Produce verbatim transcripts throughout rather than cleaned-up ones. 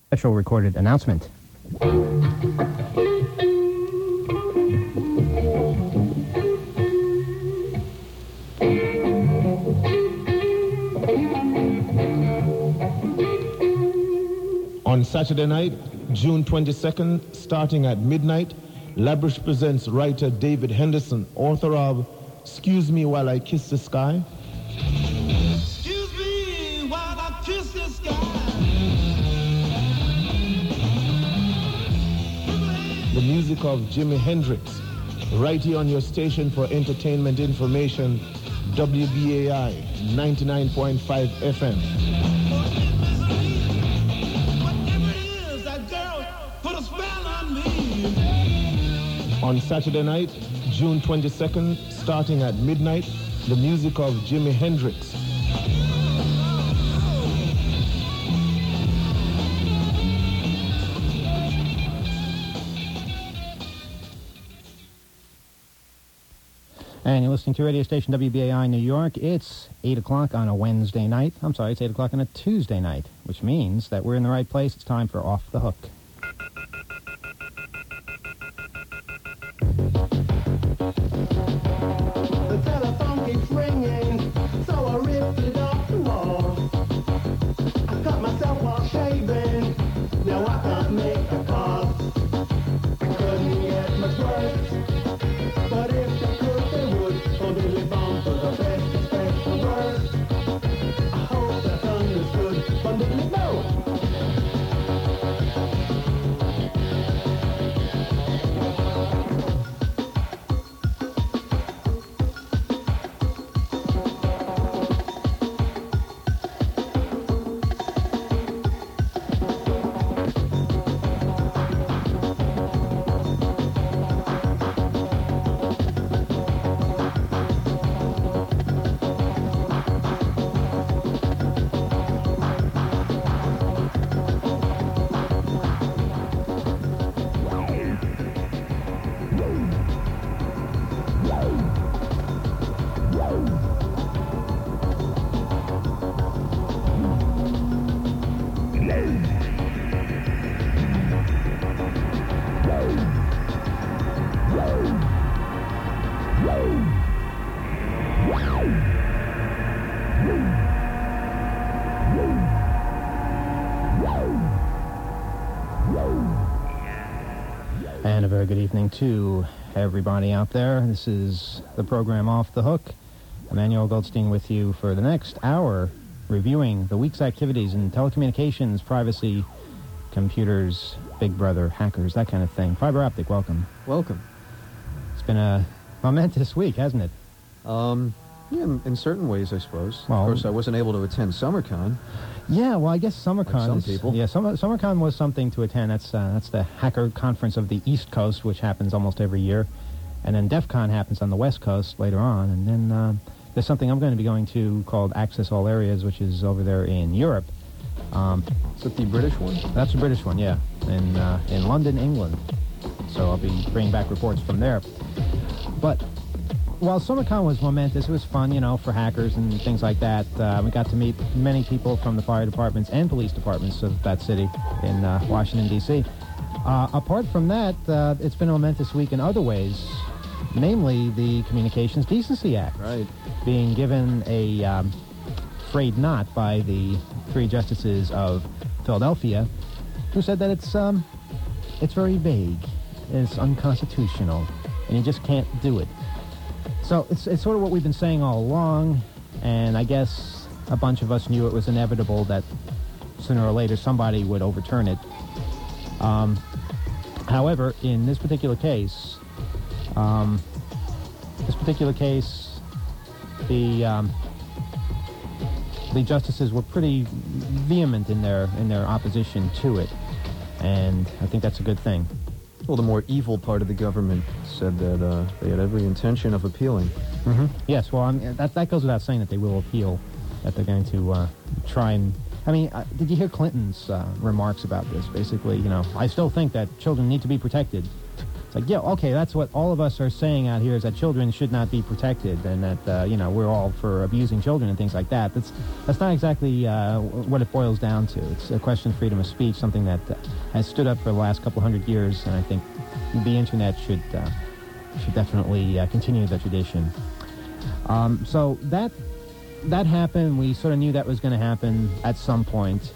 Special recorded announcement. On Saturday night, June twenty-second, starting at midnight, Labrish presents writer David Henderson, author of Excuse Me While I Kiss the Sky. Excuse me while I kiss the sky. The music of Jimi Hendrix, right here on your station for entertainment information, W B A I ninety-nine point five F M. On Saturday night, June twenty-second, starting at midnight, the music of Jimi Hendrix. And you're listening to radio station W B A I New York. It's eight o'clock on a Wednesday night. I'm sorry, it's eight o'clock on a Tuesday night, which means that we're in the right place. It's time for Off the Hook. The telephone keeps ringing, so I ripped it off the wall. I cut myself while shaving, now I can't make a call. I couldn't get much worse, but if they could, they would. Oh, Billy Bond for the best, expect the worst. I hope that's understood, but Billy Bond. And a very good evening to everybody out there. This is the program Off the Hook. Emmanuel Goldstein with you for the next hour, reviewing the week's activities in telecommunications, privacy, computers, Big Brother, hackers, that kind of thing. Fiber Optic, welcome. Welcome. It's been a momentous week, hasn't it? Um, yeah, in, in certain ways, I suppose. Well, of course, I wasn't able to attend SummerCon. Yeah, well, I guess SummerCon Like some is, people. Yeah, Summer, SummerCon was something to attend. That's uh, that's the hacker conference of the East Coast, which happens almost every year. And then DEF CON happens on the West Coast later on. And then uh, there's something I'm going to be going to called Access All Areas, which is over there in Europe. Um, Is that the British one? That's the British one, yeah, in uh, in London, England. So I'll be bringing back reports from there. But while SummerCon was momentous, it was fun, you know, for hackers and things like that. Uh, we got to meet many people from the fire departments and police departments of that city in uh, Washington, D C Uh, apart from that, uh, it's been a momentous week in other ways, namely the Communications Decency Act. Right. Being given a um, frayed knot by the three justices of Philadelphia, who said that it's um, it's very vague, it's unconstitutional, and you just can't do it. So it's, it's sort of what we've been saying all along, and I guess a bunch of us knew it was inevitable that sooner or later somebody would overturn it. Um, however, in this particular case, um, this particular case, the um, the justices were pretty vehement in their in their opposition to it, and I think that's a good thing. Well, the more evil part of the government said that uh, they had every intention of appealing. Mm-hmm. Yes, well, I mean, that, that goes without saying that they will appeal, that they're going to uh, try and... I mean, uh, did you hear Clinton's uh, remarks about this? Basically, you know, I still think that children need to be protected. It's like, yeah, okay, that's what all of us are saying out here is that children should not be protected and that, uh, you know, we're all for abusing children and things like that. That's that's not exactly uh, what it boils down to. It's a question of freedom of speech, something that uh, has stood up for the last couple hundred years, and I think the Internet should, uh, should definitely uh, continue the tradition. Um, so that, that happened. We sort of knew that was going to happen at some point.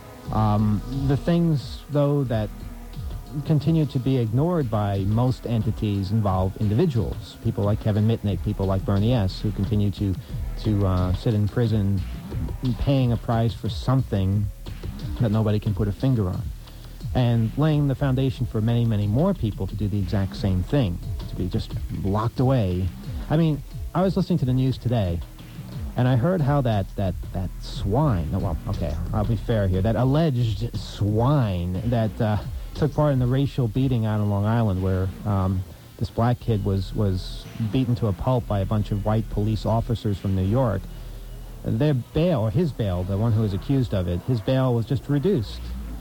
Um, the things, though, that continue to be ignored by most entities involve individuals. People like Kevin Mitnick, people like Bernie S., who continue to to uh, sit in prison paying a price for something that nobody can put a finger on. And laying the foundation for many, many more people to do the exact same thing, to be just locked away. I mean, I was listening to the news today, and I heard how that, that, that swine, well, okay, I'll be fair here, that alleged swine that uh, took part in the racial beating out on Long Island where um, this black kid was, was beaten to a pulp by a bunch of white police officers from New York. Their bail, or his bail, the one who was accused of it, his bail was just reduced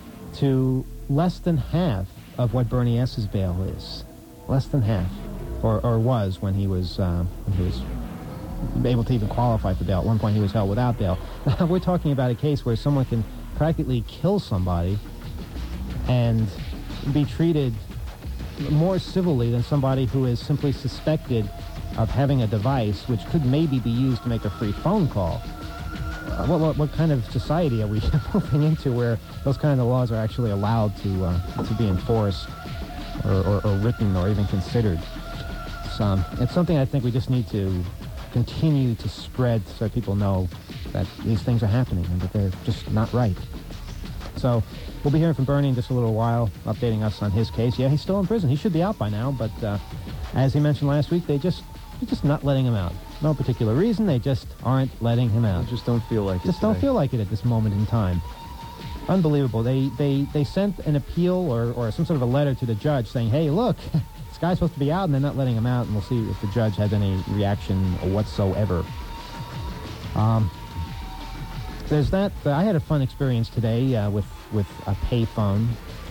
to less than half of what Bernie S.'s bail is. Less than half. Or, or was when he was, uh, when he was able to even qualify for bail. At one point he was held without bail. We're talking about a case where someone can practically kill somebody and be treated more civilly than somebody who is simply suspected of having a device which could maybe be used to make a free phone call. Uh, what, what, what kind of society are we moving into where those kind of laws are actually allowed to uh, to be enforced or, or, or written or even considered? So, it's something I think we just need to continue to spread so people know that these things are happening and that they're just not right. So we'll be hearing from Bernie in just a little while, updating us on his case. Yeah, he's still in prison. He should be out by now, but uh, as he mentioned last week, they just they're just not letting him out. No particular reason. They just aren't letting him out. I just don't feel like it. Just don't today. feel like it at this moment in time. Unbelievable. They they they sent an appeal or or some sort of a letter to the judge saying, "Hey, look, this guy's supposed to be out, and they're not letting him out." And we'll see if the judge has any reaction whatsoever. Um. There's that. Uh, I had a fun experience today uh, with, with a payphone.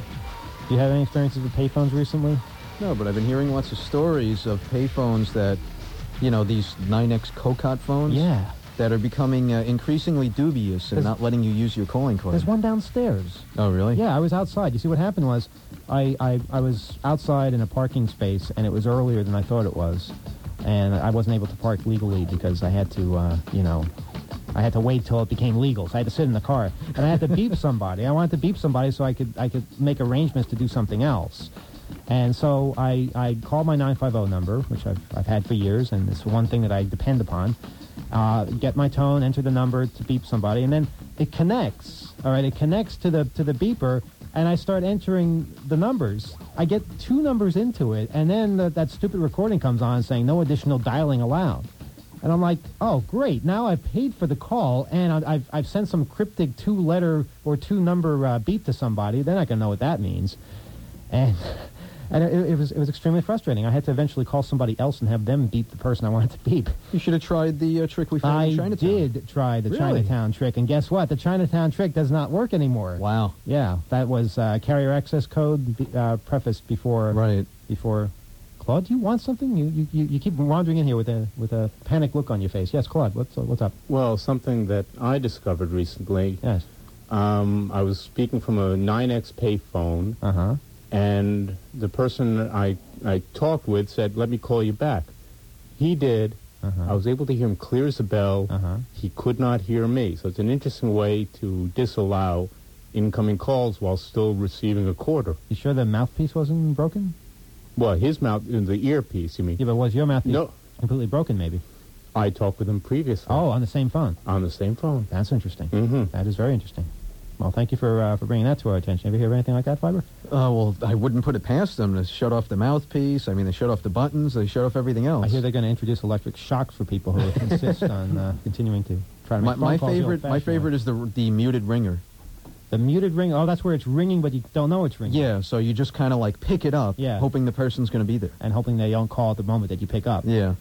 Do you have any experiences with payphones recently? No, but I've been hearing lots of stories of payphones that, you know, these nine X Cocot phones. Yeah. That are becoming uh, increasingly dubious and There's- not letting you use your calling card. There's one downstairs. Oh, really? Yeah, I was outside. You see, what happened was I, I, I was outside in a parking space, and it was earlier than I thought it was. And I wasn't able to park legally because I had to, uh, you know... I had to wait till it became legal, so I had to sit in the car, and I had to beep somebody. I wanted to beep somebody so I could I could make arrangements to do something else. And so I, I called my nine five zero number, which I've, I've had for years, and it's one thing that I depend upon. Uh, get my tone, enter the number to beep somebody, and then it connects. All right, it connects to the to the beeper, and I start entering the numbers. I get two numbers into it, and then the, that stupid recording comes on saying no additional dialing allowed. And I'm like, oh, great. Now I've paid for the call, and I- I've, I've sent some cryptic two-letter or two-number uh, beep to somebody. They're not going to know what that means. And and it, it was it was extremely frustrating. I had to eventually call somebody else and have them beep the person I wanted to beep. You should have tried the uh, trick we found I in Chinatown. did try the Really? Chinatown trick, and guess what? The Chinatown trick does not work anymore. Wow. Yeah, that was uh, carrier access code be- uh, prefaced before... Right. Before... Claude, do you want something? You, you you keep wandering in here with a with a panicked look on your face. Yes, Claude, what's what's up? Well, something that I discovered recently. Yes. Um, I was speaking from a nine X payphone, Uh huh. and the person I I talked with said, "Let me call you back." He did. Uh-huh. I was able to hear him clear as a bell. Uh-huh. He could not hear me. So it's an interesting way to disallow incoming calls while still receiving a quarter. You sure the mouthpiece wasn't broken? Well, his mouth, the earpiece, you mean? Yeah, but was your mouthpiece No. completely broken? Maybe. I talked with him previously. Oh, on the same phone. On the same phone. That's interesting. Mm-hmm. That is very interesting. Well, thank you for uh, for bringing that to our attention. Have you heard of anything like that, Fiber? Uh, well, I wouldn't put it past them to shut off the mouthpiece. I mean, they shut off the buttons. They shut off everything else. I hear they're going to introduce electric shocks for people who insist on uh, continuing to try to make my, phone my calls the favorite, my old-fashioned favorite way. is the the muted ringer. The muted ring. Oh, that's where it's ringing, but you don't know it's ringing. Yeah, so you just kind of like pick it up, Yeah. hoping the person's going to be there. And hoping they don't call at the moment that you pick up. Yeah.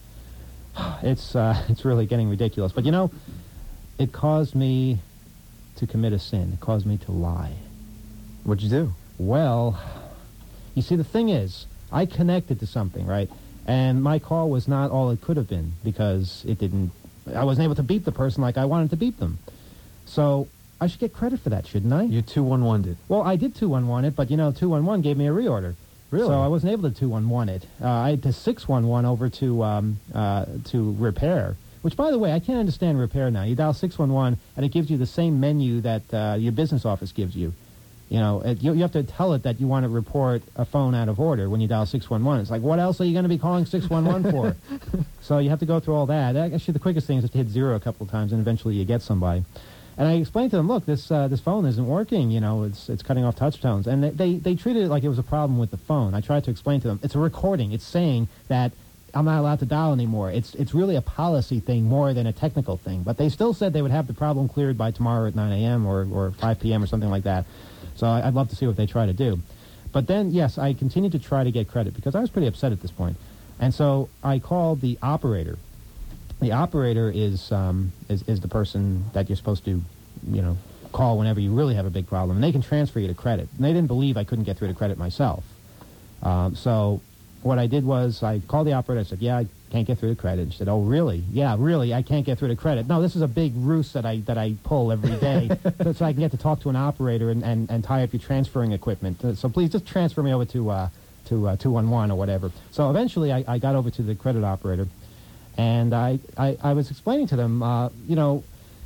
It's uh, it's really getting ridiculous. But you know, it caused me to commit a sin. It caused me to lie. What'd you do? Well, you see, the thing is, I connected to something, right? And my call was not all it could have been because it didn't, I wasn't able to beat the person like I wanted to beat them. So I should get credit for that, shouldn't I? You two one one it. Well, I did two one one it, but, you know, two one one gave me a reorder. Really? So I wasn't able to two one one it. Uh, I had to six one one over to um, uh, to repair, which, by the way, I can't understand repair now. You dial six one one, and it gives you the same menu that uh, your business office gives you. You know, it, you, you have to tell it that you want to report a phone out of order when you dial six one one. It's like, what else are you going to be calling six one one for? So you have to go through all that. Actually, the quickest thing is just to hit zero a couple of times, and eventually you get somebody. And I explained to them, look, this uh, this phone isn't working. You know, it's it's cutting off touch tones. And they, they, they treated it like it was a problem with the phone. I tried to explain to them, it's a recording. It's saying that I'm not allowed to dial anymore. It's it's really a policy thing more than a technical thing. But they still said they would have the problem cleared by tomorrow at nine a.m. or, or five p.m. or something like that. So I, I'd love to see what they try to do. But then, yes, I continued to try to get credit because I was pretty upset at this point. And so I called the operator. The operator is, um, is is the person that you're supposed to, you know, call whenever you really have a big problem. And they can transfer you to credit. And they didn't believe I couldn't get through to credit myself. Um, so what I did was I called the operator. I said, yeah, I can't get through to credit. She said, oh, really? Yeah, really, I can't get through to credit. No, this is a big ruse that I that I pull every day so, so I can get to talk to an operator and, and, and tie up your transferring equipment. Uh, So please just transfer me over to uh, to uh, two one one or whatever. So eventually I, I got over to the credit operator. And I, I, I was explaining to them, uh, you know,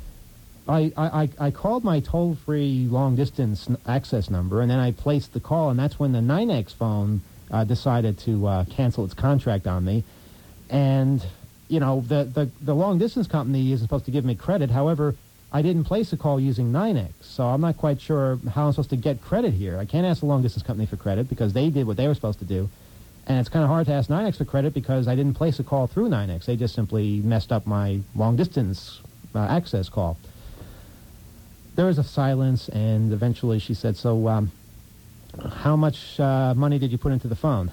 I, I, I called my toll-free long-distance access number, and then I placed the call, and that's when the nine X phone uh, decided to uh, cancel its contract on me. And, you know, the, the, the long-distance company isn't supposed to give me credit. However, I didn't place a call using nine X, so I'm not quite sure how I'm supposed to get credit here. I can't ask the long-distance company for credit because they did what they were supposed to do. And it's kind of hard to ask nine X for credit because I didn't place a call through nine X. They just simply messed up my long-distance uh, access call. There was a silence, and eventually she said, so um, how much uh, money did you put into the phone?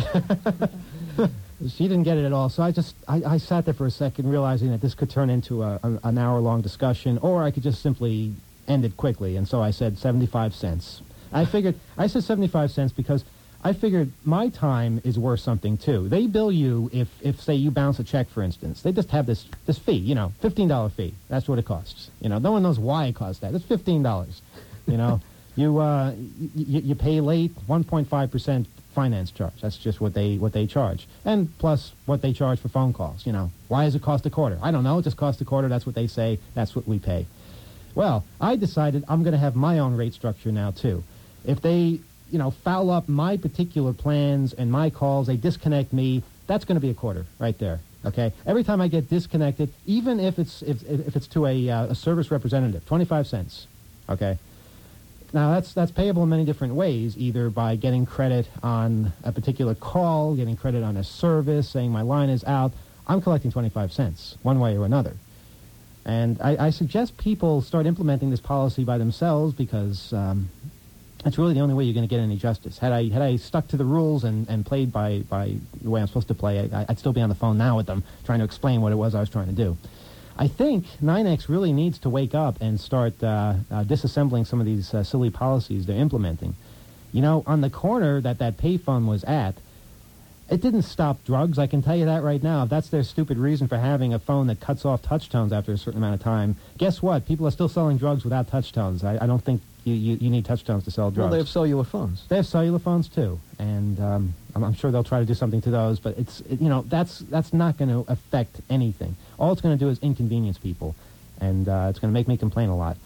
She didn't get it at all, so I just I, I sat there for a second realizing that this could turn into a, a, an hour-long discussion, or I could just simply end it quickly, and so I said seventy-five cents. I figured, I said seventy-five cents because I figured my time is worth something, too. They bill you if, if, say, you bounce a check, for instance. They just have this, this fee, you know, fifteen dollar fee. That's what it costs. You know, no one knows why it costs that. It's fifteen dollars. You know, you, uh, you, you pay late, one point five percent finance charge. That's just what they, what they charge. And plus what they charge for phone calls, you know. Why does it cost a quarter? I don't know. It just costs a quarter. That's what they say. That's what we pay. Well, I decided I'm going to have my own rate structure now, too. If they, you know, foul up my particular plans and my calls, they disconnect me, that's going to be a quarter right there, okay? Every time I get disconnected, even if it's if, if it's to a, uh, a service representative, twenty-five cents, okay? Now, that's that's payable in many different ways, either by getting credit on a particular call, getting credit on a service, saying my line is out. I'm collecting twenty-five cents, one way or another. And I, I suggest people start implementing this policy by themselves because um, that's really the only way you're going to get any justice. Had I had I stuck to the rules and, and played by, by the way I'm supposed to play, I, I'd still be on the phone now with them trying to explain what it was I was trying to do. I think nine X really needs to wake up and start uh, uh, disassembling some of these uh, silly policies they're implementing. You know, on the corner that that payphone was at, it didn't stop drugs, I can tell you that right now. If that's their stupid reason for having a phone that cuts off touch tones after a certain amount of time, guess what? People are still selling drugs without touch tones. I, I don't think you, you, you need touch tones to sell drugs. Well, they have cellular phones. They have cellular phones, too. And um, I'm, I'm sure they'll try to do something to those, but it's, it, you know, that's, that's not going to affect anything. All it's going to do is inconvenience people, and uh, it's going to make me complain a lot.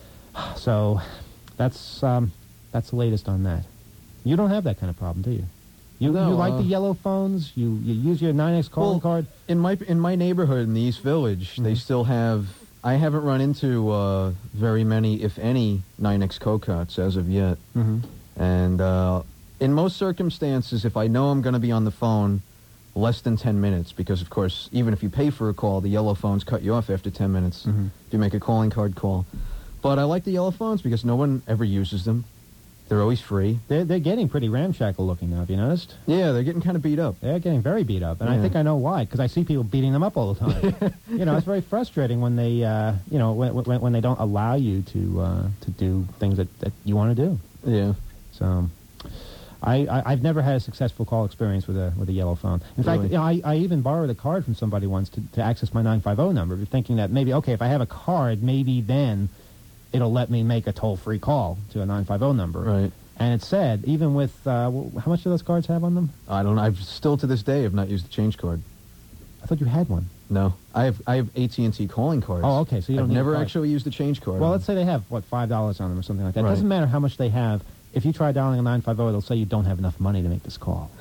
So that's, um, that's the latest on that. You don't have that kind of problem, do you? You, no, you like uh, the yellow phones? You you use your nine X calling well, card? In my in my neighborhood in the East Village, mm-hmm. they still have. I haven't run into uh, very many, if any, nine X co-cuts as of yet. Mm-hmm. And uh, in most circumstances, if I know I'm going to be on the phone less than ten minutes, because of course, even if you pay for a call, the yellow phones cut you off after ten minutes mm-hmm. if you make a calling card call. But I like the yellow phones because no one ever uses them. They're always free. They're, they're getting pretty ramshackle looking now, have you noticed? Yeah, they're getting kind of beat up. They're getting very beat up, and yeah. I think I know why, because I see people beating them up all the time. You know, it's very frustrating when they, uh, you know, when, when, when they don't allow you to uh, to do things that, that you want to do. Yeah. So, I, I I've never had a successful call experience with a with a yellow phone. In fact, Really? you know, I I even borrowed a card from somebody once to, to access my nine five zero number, thinking that maybe okay, if I have a card, maybe then it'll let me make a toll free call to a nine five zero number. Right. And it said, even with uh, wh- how much do those cards have on them? I don't know. I've still to this day have not used the change card. I thought you had one. No, I have I have A T and T calling cards. Oh, okay. So you don't I've need a never card. actually used the change card. Well, let's say they have what five dollars on them or something like that. It Right. doesn't matter how much they have. If you try dialing a nine five zero, it'll say you don't have enough money to make this call.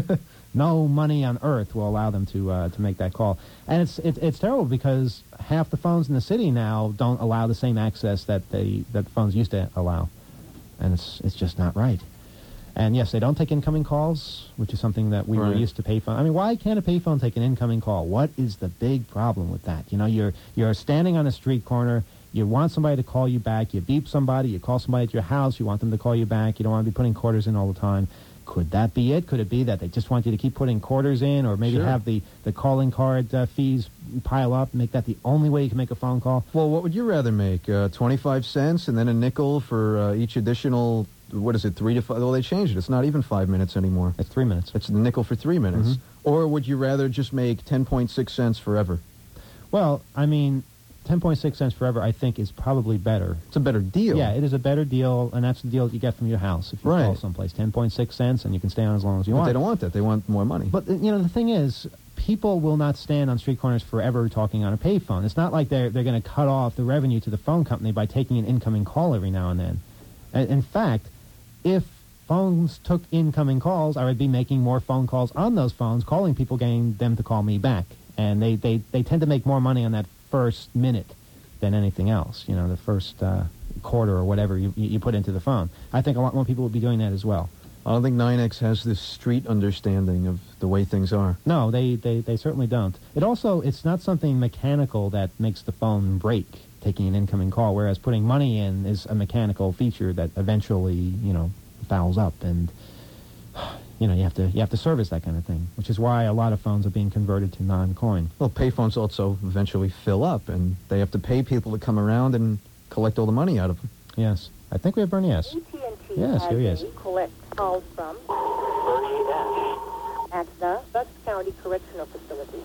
No money on earth will allow them to uh, to make that call, and it's it, it's terrible because half the phones in the city now don't allow the same access that they that the phones used to allow, and it's it's just not right. And yes, they don't take incoming calls, which is something that we were Right. used to payphone. I mean, why can't a payphone take an incoming call? What is the big problem with that? You know, you're you're standing on a street corner. You want somebody to call you back. You beep somebody. You call somebody at your house. You want them to call you back. You don't want to be putting quarters in all the time. Could that be it? Could it be that they just want you to keep putting quarters in, or maybe Sure. have the, the calling card uh, fees pile up, make that the only way you can make a phone call? Well, what would you rather make? Uh, twenty-five cents and then a nickel for uh, each additional, what is it, three to five? Well, they changed it. It's not even five minutes anymore. It's three minutes. It's a nickel for three minutes. Mhm. Or would you rather just make ten point six cents forever? Well, I mean, ten point six cents forever, I think, is probably better. It's a better deal. Yeah, it is a better deal, and that's the deal that you get from your house if you Right. call someplace. ten point six cents, and you can stay on as long as you But want. they don't want that. They want more money. But, uh, you know, the thing is, people will not stand on street corners forever talking on a payphone. It's not like they're, they're going to cut off the revenue to the phone company by taking an incoming call every now and then. And in fact, if phones took incoming calls, I would be making more phone calls on those phones, calling people, getting them to call me back. And they, they, they tend to make more money on that first minute than anything else, you know, the first uh, quarter or whatever you, you put into the phone. I think a lot more people would be doing that as well. I don't think nine X has this street understanding of the way things are. No, they, they, they certainly don't. It also, it's not something mechanical that makes the phone break, taking an incoming call, whereas putting money in is a mechanical feature that eventually, you know, fouls up, and, you know, you have to you have to service that kind of thing, which is why a lot of phones are being converted to non-coin. Well, payphones also eventually fill up, and they have to pay people to come around and collect all the money out of them. Yes. I think we have Bernie S. A T and T Yes, has here he is. a collect calls from Bernie S. at the Bucks County Correctional Facility.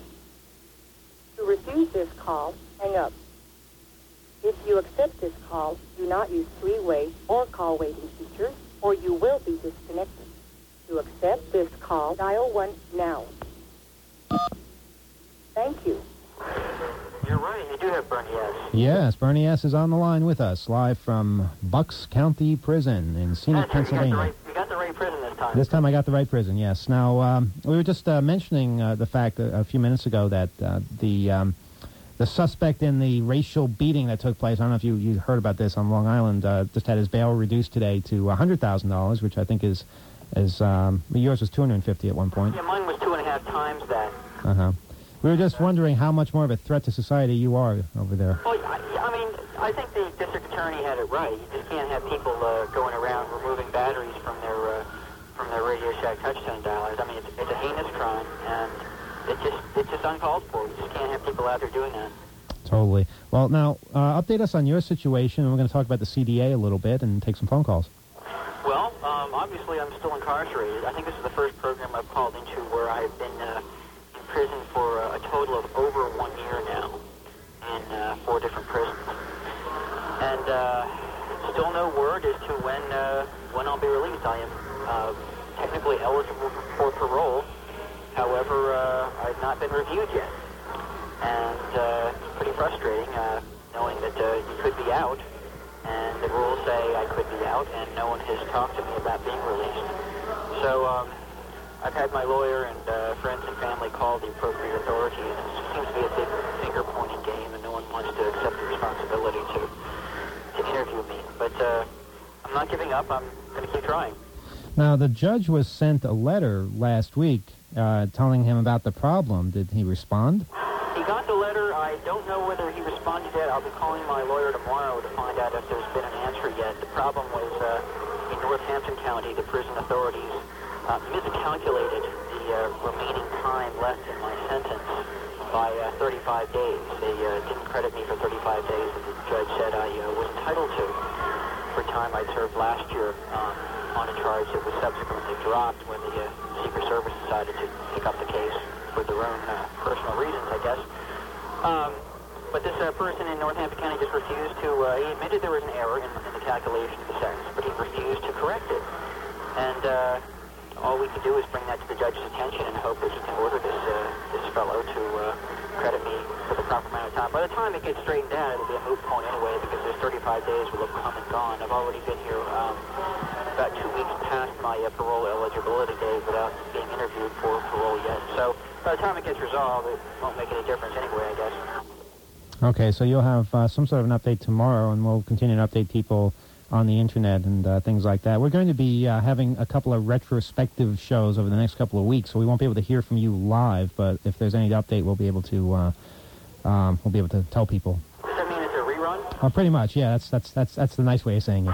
To refuse this call, hang up. If you accept this call, do not use three-way or call waiting features, or you will be disconnected. To accept this call, dial one now. Thank you. You're right, you do have Bernie S. Yes, Bernie S. is on the line with us, live from Bucks County Prison in scenic That's right, you got, the Pennsylvania. right, you got the right prison this time. This time I got the right prison, yes. Now, um, we were just uh, mentioning uh, the fact a, a few minutes ago that uh, the um, the suspect in the racial beating that took place, I don't know if you, you heard about this on Long Island, uh, just had his bail reduced today to one hundred thousand dollars, which I think is, is um, yours was two hundred fifty at one point. Yeah, mine was two and a half times that. Uh-huh. We were just wondering how much more of a threat to society you are over there. Well, I, I mean, I think the district attorney had it right. You just can't have people uh, going around removing batteries from their uh, from their Radio Shack touchstone dialers. I mean, it's, it's a heinous crime, and it just it's just uncalled for. You just can't have people out there doing that. Totally. Well, now, uh, update us on your situation, and we're going to talk about the C D A a little bit and take some phone calls. Well, um, obviously I'm still incarcerated. I think this is the first program I've called into where I've been uh, in prison for uh, a total of over one year now in uh, four different prisons. And uh, still no word as to when uh, when I'll be released. I am uh, technically eligible for parole. However, uh, I've not been reviewed yet. And uh, it's pretty frustrating uh, knowing that uh, you could be out. And the rules say I could be out, and no one has talked to me about being released. So um, I've had my lawyer and uh, friends and family call the appropriate authorities, and it seems to be a big finger-pointing game, and no one wants to accept the responsibility to, to interview me. But uh, I'm not giving up. I'm going to keep trying. Now, the judge was sent a letter last week uh, telling him about the problem. Did he respond? He got the letter. I don't know whether he responded yet. I'll be calling my lawyer tomorrow to find out if there's been an answer yet. The problem was uh, in Northampton County, the prison authorities uh, miscalculated the uh, remaining time left in my sentence by uh, thirty-five days. They uh, didn't credit me for thirty-five days that the judge said I uh, was entitled to for time I'd served last year um, on a charge that was subsequently dropped when the uh, Secret Service decided to pick up the case for their own uh, personal reasons, I guess. Um, but this uh, person in Northampton County just refused to, uh, he admitted there was an error in, in the calculation of the sentence, but he refused to correct it. And uh, all we can do is bring that to the judge's attention and hope that he can order this uh, this fellow to uh, credit me for the proper amount of time. By the time it gets straightened out, it'll be a moot point anyway, because there's thirty-five days will have come and gone. I've already been here um, about two weeks past my uh, parole eligibility day without being interviewed for parole yet. So by the time it gets resolved, it won't make any difference anyway, I guess. Okay, so you'll have uh, some sort of an update tomorrow, and we'll continue to update people on the internet and uh, things like that. We're going to be uh, having a couple of retrospective shows over the next couple of weeks, so we won't be able to hear from you live, but if there's any update, we'll be able to uh, um, we'll be able to tell people. Does that mean it's a rerun? Uh, pretty much, yeah. That's that's that's that's the nice way of saying it.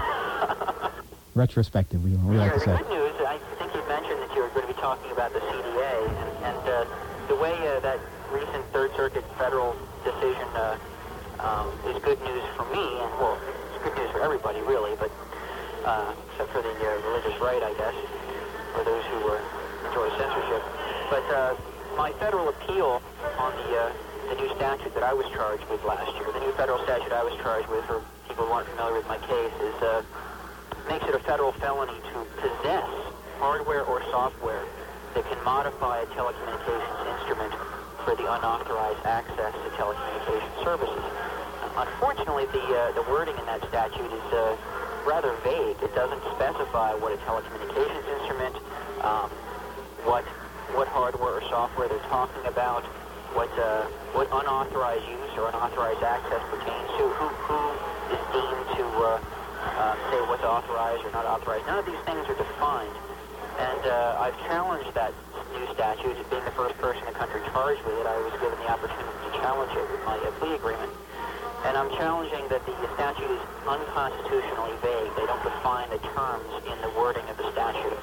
Retrospective, we, we like Sure, to say. the good news, I think you mentioned that you were going to be talking about the C D A, and, and uh, the way uh, that recent Third Circuit federal decision uh, um, is good news for me, and well, it's good news for everybody, really, but uh, except for the uh, religious right, I guess, or those who uh, enjoy censorship. But uh, my federal appeal on the uh, the new statute that I was charged with last year, the new federal statute I was charged with, for people who aren't familiar with my case, is uh, makes it a federal felony to possess hardware or software that can modify a telecommunications instrument for the unauthorized access to telecommunications services. Unfortunately, the uh, the wording in that statute is uh, rather vague. It doesn't specify what a telecommunications instrument, um, what what hardware or software they're talking about, what uh, what unauthorized use or unauthorized access pertains to, who who is deemed to uh, uh, say what's authorized or not authorized. None of these things are defined, and uh, I've challenged that new statute. Being the first person in the country charged with it, I was given the opportunity to challenge it with my uh, plea agreement. And I'm challenging that the statute is unconstitutionally vague. They don't define the terms in the wording of the statute.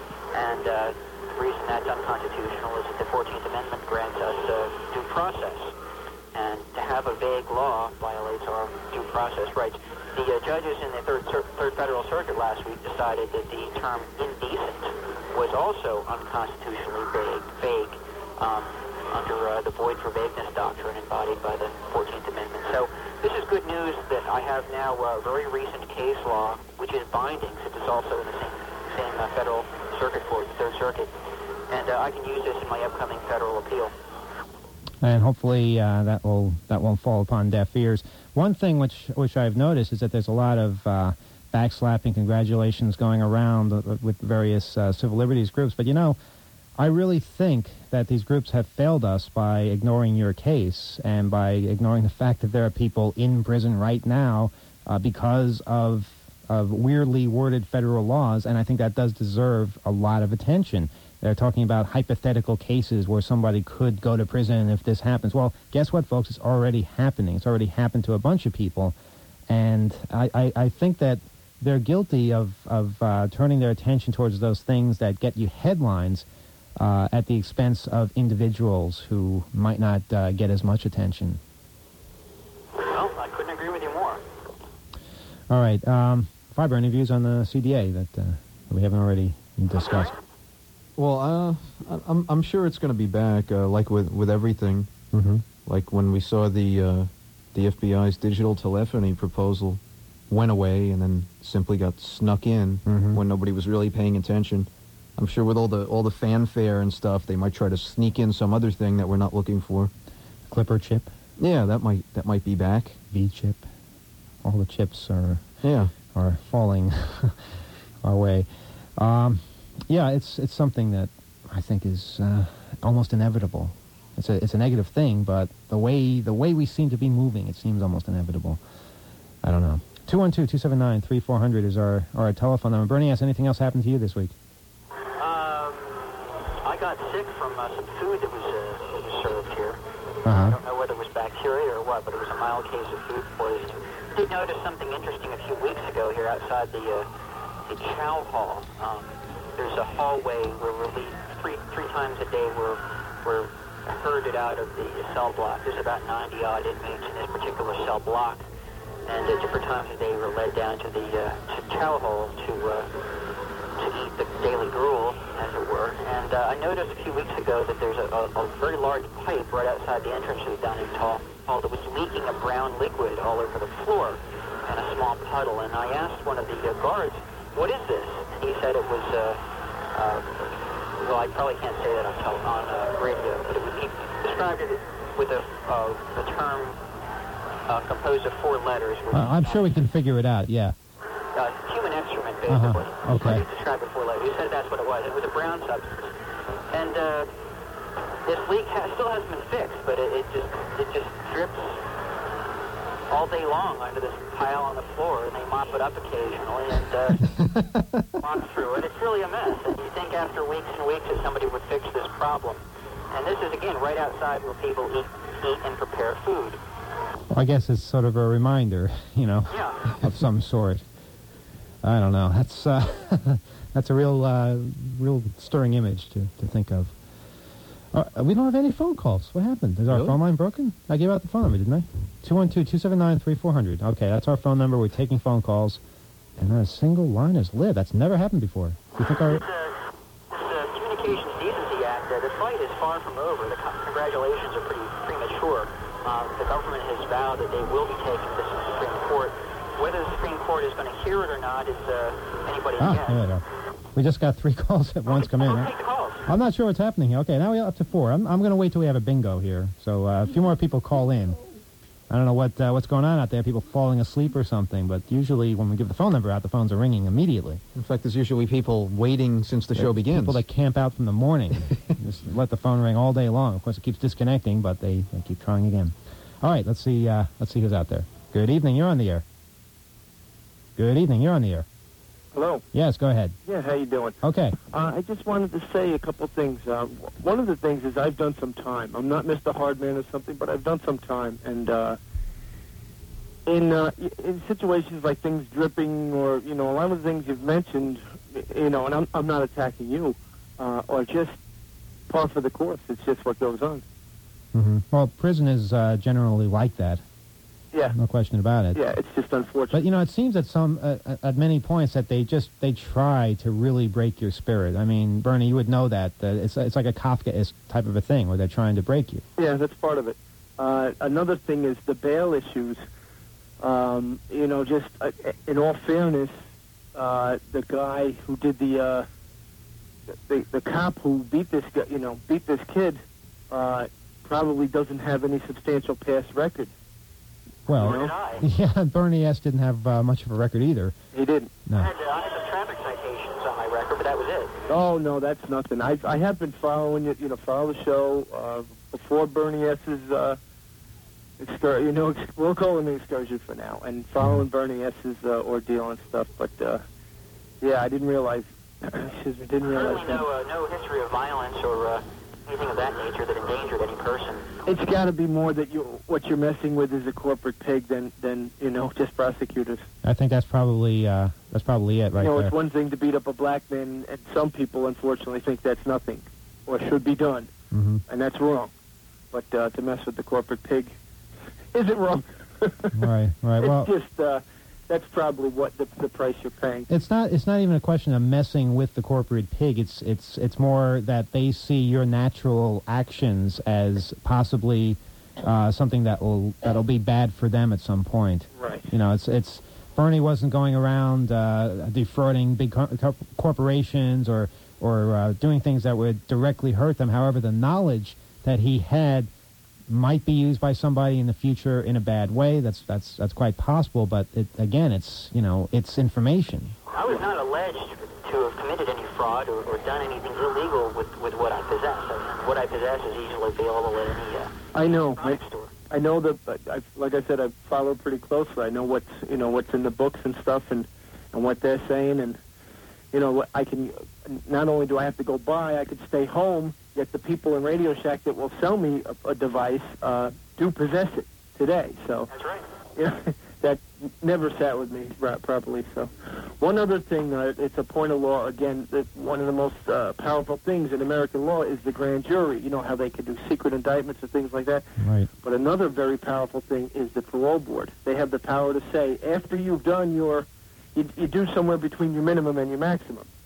And uh, the reason that's unconstitutional is that the fourteenth Amendment grants us uh, due process. And to have a vague law violates our due process rights. The uh, judges in the third, Cir- third Federal Circuit last week decided that the term indecent was also unconstitutionally vague, vague um, under uh, the void for vagueness doctrine embodied by the fourteenth Amendment. So this is good news that I have now a very recent case law, which is binding, since it's also in the same, same uh, federal circuit court, the Third Circuit, and uh, I can use this in my upcoming federal appeal. And hopefully uh, that will that won't fall upon deaf ears. One thing which which I've noticed is that there's a lot of uh, backslapping congratulations going around with various uh, civil liberties groups, but you know, I really think that these groups have failed us by ignoring your case and by ignoring the fact that there are people in prison right now uh, because of, of weirdly worded federal laws, and I think that does deserve a lot of attention. They're talking about hypothetical cases where somebody could go to prison if this happens. Well, guess what, folks? It's already happening. It's already happened to a bunch of people, and I, I, I think that they're guilty of, of uh, turning their attention towards those things that get you headlines Uh, at the expense of individuals who might not uh, get as much attention. Well, I couldn't agree with you more. All right. Um, Fiber, any views on the C D A that, uh, that we haven't already discussed? Well, uh, I'm, I'm sure it's going to be back, uh, like with, with everything. Mm-hmm. Like when we saw the uh, the F B I's digital telephony proposal went away and then simply got snuck in mm-hmm. when nobody was really paying attention. I'm sure with all the all the fanfare and stuff, they might try to sneak in some other thing that we're not looking for. Clipper chip, Yeah, that might that might be back. V chip. All the chips are Yeah. are falling our way. Um, yeah, it's it's something that I think is uh, almost inevitable. It's a it's a negative thing, but the way the way we seem to be moving, it seems almost inevitable. I don't know. two one two, two seven nine, three four zero zero is our, our telephone number. Bernie asks, anything else happened to you this week? Um, I got sick from uh, some food that was, uh, that was served here. Uh-huh. I don't know whether it was bacteria or what, but it was a mild case of food poisoning. I did notice something interesting a few weeks ago here outside the uh, the chow hall. Um, there's a hallway where we're le- three three times a day we're we're herded out of the cell block. There's about ninety odd inmates in this particular cell block, and at different times of the day we're led down to the uh, to chow hall to uh, to eat the daily gruel, as it were. And uh, I noticed a few weeks ago that there's a, a, a very large pipe right outside the entrance to the dining hall hall that was leaking a brown liquid all over the floor in a small puddle. And I asked one of the uh, guards, what is this? And he said it was, uh, uh, well, I probably can't say that on, tele- on uh, radio, but it was, he described it with a, uh, a term uh, composed of four letters. Which, Uh, I'm sure we can figure it out, yeah. Uh, human excrement, basically. Uh-huh. Okay. He described it four letters. He said that's what it was. It was a brown substance. And uh, this leak has, still hasn't been fixed, but it, it just it just drips all day long under this pile on the floor, and they mop it up occasionally and uh, walk through it. It's really a mess. And you think after weeks and weeks that somebody would fix this problem. And this is, again, right outside where people eat, eat and prepare food. Well, I guess it's sort of a reminder, you know, Yeah. of some sort. I don't know. That's uh, that's a real uh, real stirring image to, to think of. Uh, we don't have any phone calls. What happened? Is our Really? phone line broken? I gave out the phone number, didn't I? two one two, two seven nine, three four zero zero. Okay, that's our phone number. We're taking phone calls. And not a single line is lit. That's never happened before. Do you think our... This, uh, this uh, Communications Decency Act, uh, the fight is far from over. The co- congratulations are pretty premature. Uh, the government has vowed that they will be taking this to the Supreme Court. Whether the Supreme Court is going to hear it or not is uh, anybody's Ah, guess. there we go. We just got three calls at once come in. I'll Huh? take the calls. I'm not sure what's happening here. Okay, now we're up to four. I'm, I'm going to wait till we have a bingo here. So uh, a few more people call in. I don't know what uh, what's going on out there, people falling asleep or something, but usually when we give the phone number out, the phones are ringing immediately. In fact, there's usually people waiting since the show begins. People that camp out from the morning. Just let the phone ring all day long. Of course, it keeps disconnecting, but they, they keep trying again. All right, let's see, uh, let's see who's out there. Good evening, you're on the air. Good evening, you're on the air. Hello. Yes, go ahead. Yeah, how you doing? Okay. Uh, I just wanted to say a couple things. Uh, one of the things is I've done some time. I'm not Mister Hardman or something, but I've done some time. And uh, in uh, in situations like things dripping or, you know, a lot of the things you've mentioned, you know, and I'm, I'm not attacking you, uh, are just par for the course. It's just what goes on. Mm-hmm. Well, prison is uh, generally like that. Yeah. No question about it. Yeah, it's just unfortunate. But, you know, it seems at some, uh, at many points that they just, they try to really break your spirit. I mean, Bernie, you would know that. Uh, it's, it's like a Kafkaesque type of a thing where they're trying to break you. Yeah, that's part of it. Uh, another thing is the bail issues. Um, you know, just uh, in all fairness, uh, the guy who did the, uh, the the cop who beat this guy, you know, beat this kid, uh, probably doesn't have any substantial past record. Well, You know? yeah, Bernie S. didn't have uh, much of a record either. He didn't. I No. had, uh, I had some traffic citations on my record, but that was it. Oh no, that's nothing. I I have been following it, you know, follow the show uh, before Bernie S's uh, excur- you know, ex- we'll call it an excursion for now, and following Bernie S's uh, ordeal and stuff. But uh, yeah, I didn't realize. excuse me, didn't realize Certainly that. no, uh, no history of violence or uh, anything of that nature that endangered any person. It's got to be more that you what you're messing with is a corporate pig than than you know just prosecutors. I think that's probably, uh, that's probably it right you know, there. it's one thing to beat up a black man, and some people unfortunately think that's nothing, or should be done, Mm-hmm. and that's wrong. But uh, to mess with the corporate pig isn't wrong. Right, right. It's Well, just uh, that's probably what the, the price you're paying. it's not, it's not even a question of messing with the corporate pig. It's, it's, it's more that they see your natural actions as possibly uh, something that will, that'll be bad for them at some point. Right. You know, it's, it's, Bernie wasn't going around uh, defrauding big co- co- corporations or, or uh, doing things that would directly hurt them. However, the knowledge that he had might be used by somebody in the future in a bad way. That's that's that's quite possible. But it, again, it's you know it's information. I was not alleged to have committed any fraud or, or done anything illegal with, with what I possess. I mean, what I possess is easily available at any uh, I know. I, comic store. I know that. but I, like I said, I follow pretty closely. I know what's you know what's in the books and stuff, and and what they're saying, and you know what I can. Not only do I have to go buy, I could stay home. Yet the people in Radio Shack that will sell me a, a device uh, do possess it today. So That's right. you know, that never sat with me ra- properly. So one other thing, uh, it's a point of law. Again, that one of the most uh, powerful things in American law is the grand jury. You know how they can do secret indictments and things like that. Right. But another very powerful thing is the parole board. They have the power to say, after you've done your, you, you do somewhere between your minimum and your maximum.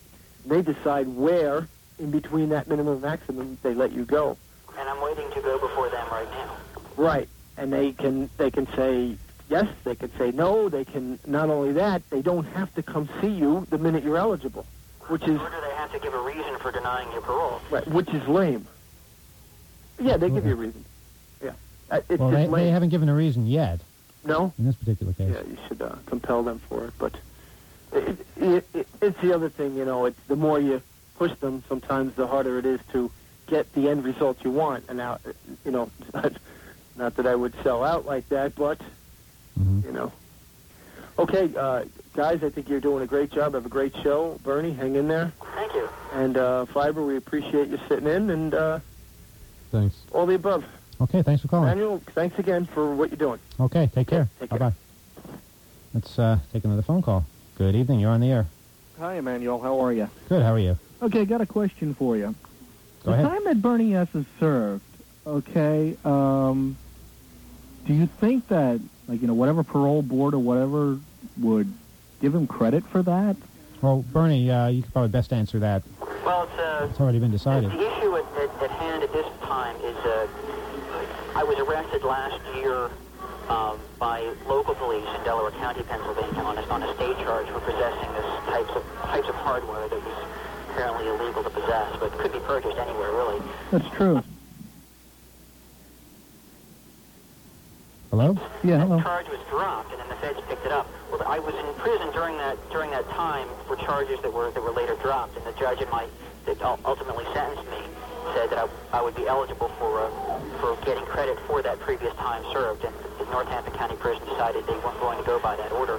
they decide where in between that minimum and maximum they let you go. And I'm waiting to go before them right now. Right, and they can they can say yes, they can say no. They can not only that, they don't have to come see you the minute you're eligible, which is Nor do they have to give a reason for denying you parole. right, which is lame. Yeah, they give you a reason. Yeah, Uh, it's Well, just they, lame. they haven't given a reason yet No. in this particular case. Yeah, you should uh, compel them for it. But it, it, it, it's the other thing, you know. It's the more you push them, sometimes the harder it is to get the end result you want. And now, you know, not that I would sell out like that, but Mhm. you know. Okay, uh, guys, I think you're doing a great job. Have a great show, Bernie. Hang in there. Thank you. And uh, Fiber, we appreciate you sitting in, and uh, Thanks. all the above. Okay, thanks for calling. Manuel, thanks again for what you're doing. Okay, take care. Take care. Bye-bye. Let's uh, take another phone call. Good evening. You're on the air. Hi, Emmanuel. How are you? Good. How are you? Okay, got a question for you. Go the ahead. time that Bernie S. has served, okay, um, do you think that, like, you know, whatever parole board or whatever would give him credit for that? Well, Bernie, uh, you could probably best answer that. Well, it's, uh, It's already been decided. the issue at, at, at hand at this time is uh, I was arrested last year um, by local police in Delaware County, Pennsylvania, on a, on a state charge for possessing this types of types of hardware that was apparently illegal to possess, but could be purchased anywhere, really. That's true. Hello? Yeah, That hello. charge was dropped, and then the feds picked it up. Well, I was in prison during that during that time for charges that were that were later dropped, and the judge in my that ul- ultimately sentenced me said that I, I would be eligible for uh, for getting credit for that previous time served, and the Northampton County Prison decided they weren't going to go by that order.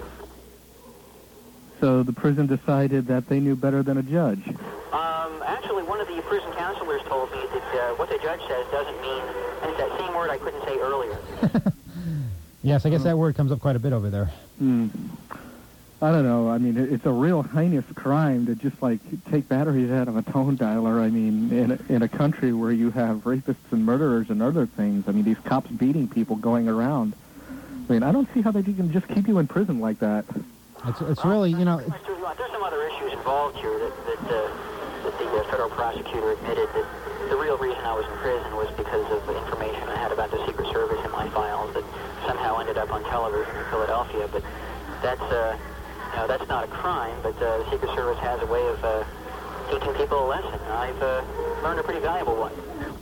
So the prison decided that they knew better than a judge. Um, actually, one of the prison counselors told me that uh, what the judge says doesn't mean, and it's that same word I couldn't say earlier. Yes, I guess that word comes up quite a bit over there. Hmm. I don't know. I mean, it- it's a real heinous crime to just, like, take batteries out of a tone dialer. I mean, in a, in a country where you have rapists and murderers and other things. I mean, these cops beating people going around. I mean, I don't see how they can just keep you in prison like that. It's, it's really, you know, it's, There's some other issues involved here that, that, uh, that the uh, federal prosecutor admitted that the real reason I was in prison was because of the information I had about the Secret Service in my files that somehow ended up on television in Philadelphia. But that's, uh, you know, that's not a crime, but uh, the Secret Service has a way of uh, teaching people a lesson. I've uh, learned a pretty valuable one.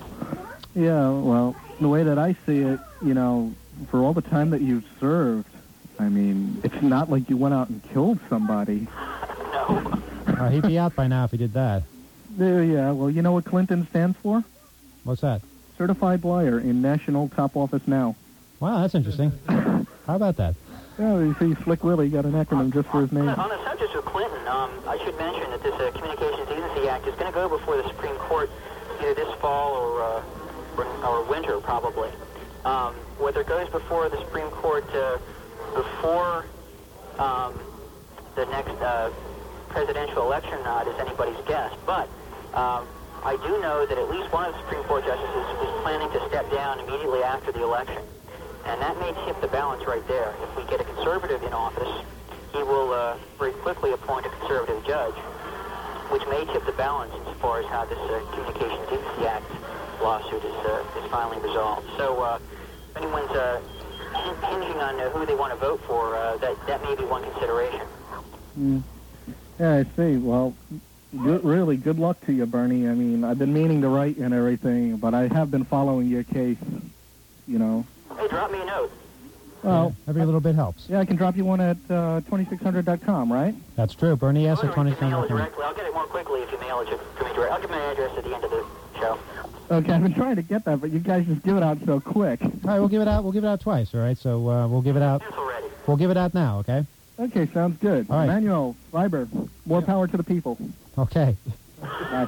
Yeah, well, the way that I see it, you know, for all the time that you've served, I mean, it's not like you went out and killed somebody. No. uh, he'd be out by now if he did that. Uh, yeah, well, you know what Clinton stands for? What's that? Certified liar in National Top Office Now. Wow, that's interesting. How about that? Oh, you see, Slick Willie got an acronym just for his name. On the subject of Clinton, um, I should mention that this uh, Communications Decency Act is going to go before the Supreme Court either this fall or, uh, or, or winter, probably. Um, whether it goes before the Supreme Court uh, before um, the next uh, presidential election or not is anybody's guess. But um, I do know that at least one of the Supreme Court justices is planning to step down immediately after the election. And that may tip the balance right there. If we get a conservative in office, he will uh, very quickly appoint a conservative judge, which may tip the balance insofar as how this uh, Communications Decency Act lawsuit is, uh, is finally resolved. So uh, if anyone's uh, hinging on uh, who they want to vote for, uh, that, that may be one consideration. Mm. Yeah, I see. Well, good, really, good luck to you, Bernie. I mean, I've been meaning to write and everything, but I have been following your case, you know. Hey, drop me a note. Well, Yeah, every little bit helps. yeah, I can drop you one at uh, twenty-six hundred dot com, right? That's true. Bernie S. Or at you twenty can mail it twenty. directly. I'll get it more quickly if you mail it to to me direct. I'll give my address at the end of the show. Okay, I've been trying to get that, but you guys just give it out so quick. All right, we'll give it out. We'll give it out twice. All right, so uh, we'll give it out. Pencil ready. We'll give it out now. Okay. Okay, sounds good. All right. Emmanuel, Viber, more power to the people. Okay. Bye.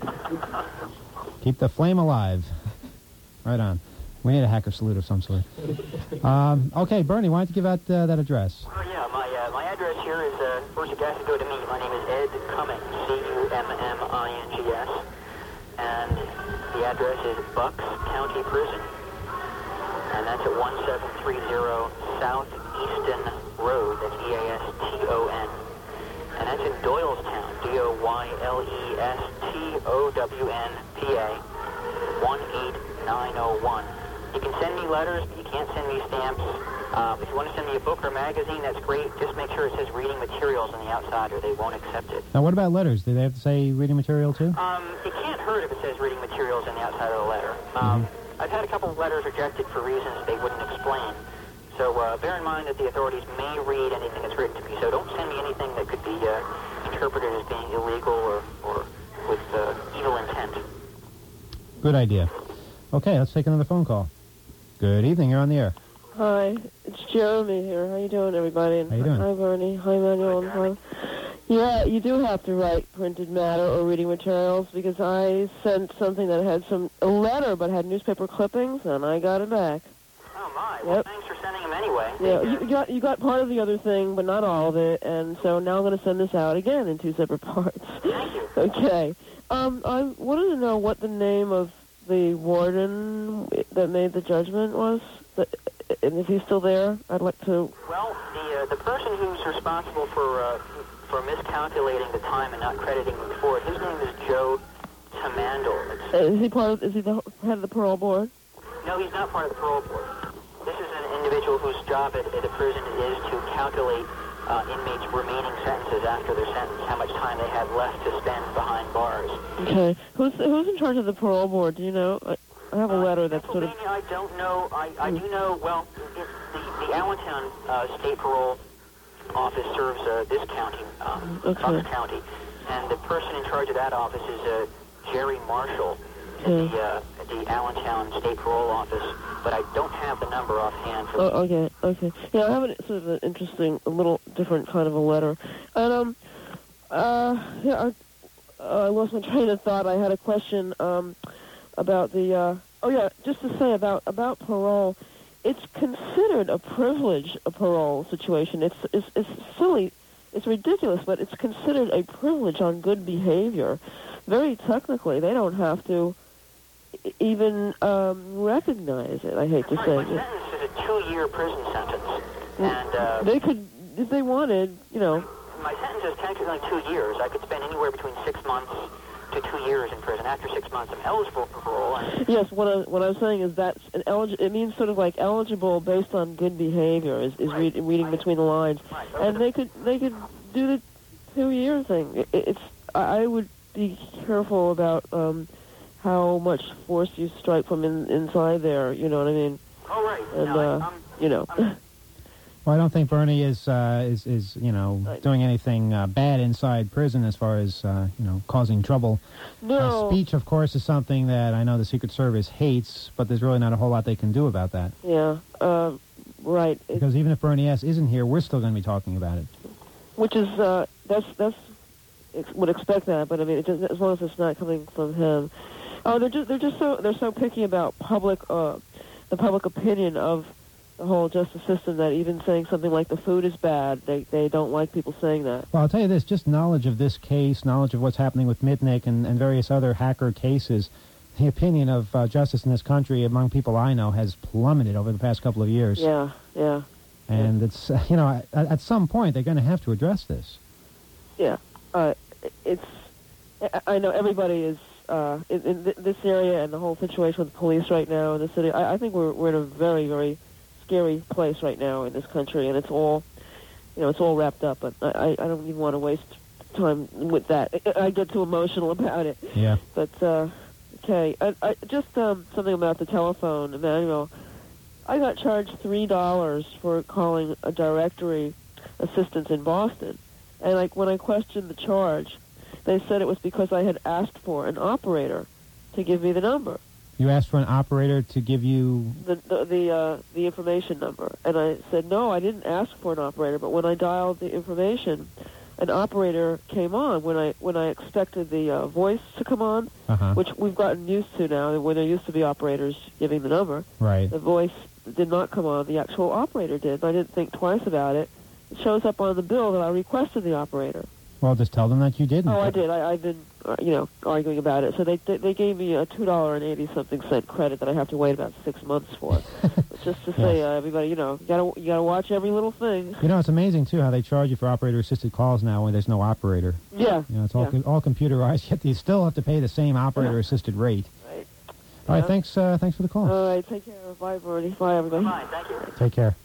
Keep the flame alive. Right on. We need a hacker salute of some sort. Um, okay, Bernie, why don't you give out uh, that address? Oh, yeah, my uh, my address here is, uh, first you guys can go to me. My name is Ed Cummings, C U M M I N G S. And the address is Bucks County Prison. And that's at one seven three zero South Easton Road. That's E A S T O N. And that's in Doylestown, D O Y L E S T O W N P A, one eight nine oh one. You can send me letters, but you can't send me stamps. Um, if you want to send me a book or magazine, that's great. Just make sure it says reading materials on the outside or they won't accept it. Now, what about letters? Do they have to say reading material, too? Um, it can't hurt if it says reading materials on the outside of the letter. Um, mm-hmm. I've had a couple of letters rejected for reasons they wouldn't explain. So uh, bear in mind that the authorities may read anything that's written to me. So don't send me anything that could be uh, interpreted as being illegal or, or with uh, evil intent. Good idea. Okay, let's take another phone call. Good evening. You're on the air. Hi, it's Jeremy here. How you doing, everybody? How you doing? Hi, Bernie. Hi, Manuel. Hi. Yeah, you do have to write printed matter or reading materials because I sent something that had some a letter but had newspaper clippings and I got it back. Oh my! Well, yep. Thanks for sending them anyway. Yeah, you got you got part of the other thing, but not all of it, and so now I'm going to send this out again in two separate parts. Thank you. Okay. Um, I wanted to know what the name of the warden that made the judgment was. And if he's still there, I'd like to... Well, the uh, the person who's responsible for uh, for miscalculating the time and not crediting me for it, his name is Joe Tamandel. Uh, is he part of, is he the head of the parole board? No, he's not part of the parole board. This is an individual whose job at, at a prison is to calculate uh, inmates' remaining sentences after their sentence, how much time they have left to spend behind bars. Okay. Who's who's in charge of the parole board? Do you know? I, I have a letter that's sort of... I don't know. I, I do know, well, it, the, the Allentown uh, State Parole Office serves uh, this county, um, okay. Bucks County, and the person in charge of that office is uh, Jerry Marshall at okay. the, uh, at the Allentown State Parole Office, but I don't have the number offhand. For oh, okay, okay. Yeah, I have a, sort of an interesting, a little different kind of a letter. And, um, uh, yeah, I, uh, I lost my train of thought. I had a question, um... about the, uh, oh yeah, just to say about, about parole, it's considered a privilege, a parole situation. It's, it's, it's silly, it's ridiculous, but it's considered a privilege on good behavior. Very technically, they don't have to even um, recognize it, I hate to my, say. My sentence is a two-year prison sentence, and... Uh, they could, if they wanted, you know... My sentence is technically two years. I could spend anywhere between six months... to two years in prison. After six months, I'm eligible for parole. And yes, what, I, what I'm saying is that an elig- it means sort of like eligible based on good behavior is, is right. read, reading right. between the lines, right. and they could they could do the two year thing. It, it's I would be careful about um, how much force you strike from in, inside there. You know what I mean? Oh right. And no, uh, I'm, you know. I'm, Well, I don't think Bernie is uh, is is you know doing anything uh, bad inside prison as far as uh, you know causing trouble. No. Uh, speech, of course, is something that I know the Secret Service hates, but there's really not a whole lot they can do about that. Yeah. Uh, right. Because even if Bernie S. isn't here, we're still going to be talking about it. Which is uh, that's that's would expect that, but I mean, it just, as long as it's not coming from him. Oh, they're just they're just so they're so picky about public uh, the public opinion of the whole justice system that even saying something like the food is bad, they they don't like people saying that. Well, I'll tell you this, just knowledge of this case, knowledge of what's happening with Mitnick and, and various other hacker cases, the opinion of uh, justice in this country among people I know has plummeted over the past couple of years. Yeah, yeah. And yeah. it's, uh, you know, at, at some point they're going to have to address this. Yeah. Uh, it's, I know everybody is, uh, in, in th- this area and the whole situation with the police right now in the city, I, I think we're we're in a very, very scary place right now in this country, and it's all, you know, it's all wrapped up. But I, I don't even want to waste time with that. I get too emotional about it. Yeah. But uh, okay, I, I, just um, something about the telephone, Emmanuel. I got charged three dollars for calling a directory assistance in Boston, and like when I questioned the charge, they said it was because I had asked for an operator to give me the number. You asked for an operator to give you... The the the, uh, the information number. And I said, no, I didn't ask for an operator. But when I dialed the information, an operator came on when I when I expected the uh, voice to come on, uh-huh. which we've gotten used to now, when there used to be operators giving the number. Right. The voice did not come on. The actual operator did. I didn't think twice about it. It shows up on the bill that I requested the operator. Well, just tell them that you didn't. Oh, I did. I, I've been, uh, you know, arguing about it. So they they, they gave me a two dollar and eighty something cent credit that I have to wait about six months for. Just to say, Yes. uh, everybody, you know, you gotta you gotta watch every little thing. You know, it's amazing, too, how they charge you for operator-assisted calls now when there's no operator. Yeah. You know, it's all, yeah. com- all computerized, yet you still have to pay the same operator-assisted rate. Right. All right, Yeah. thanks, uh, thanks for the call. All right, take care. Bye, Bernie. Bye, everybody. Fine, thank you. Take care.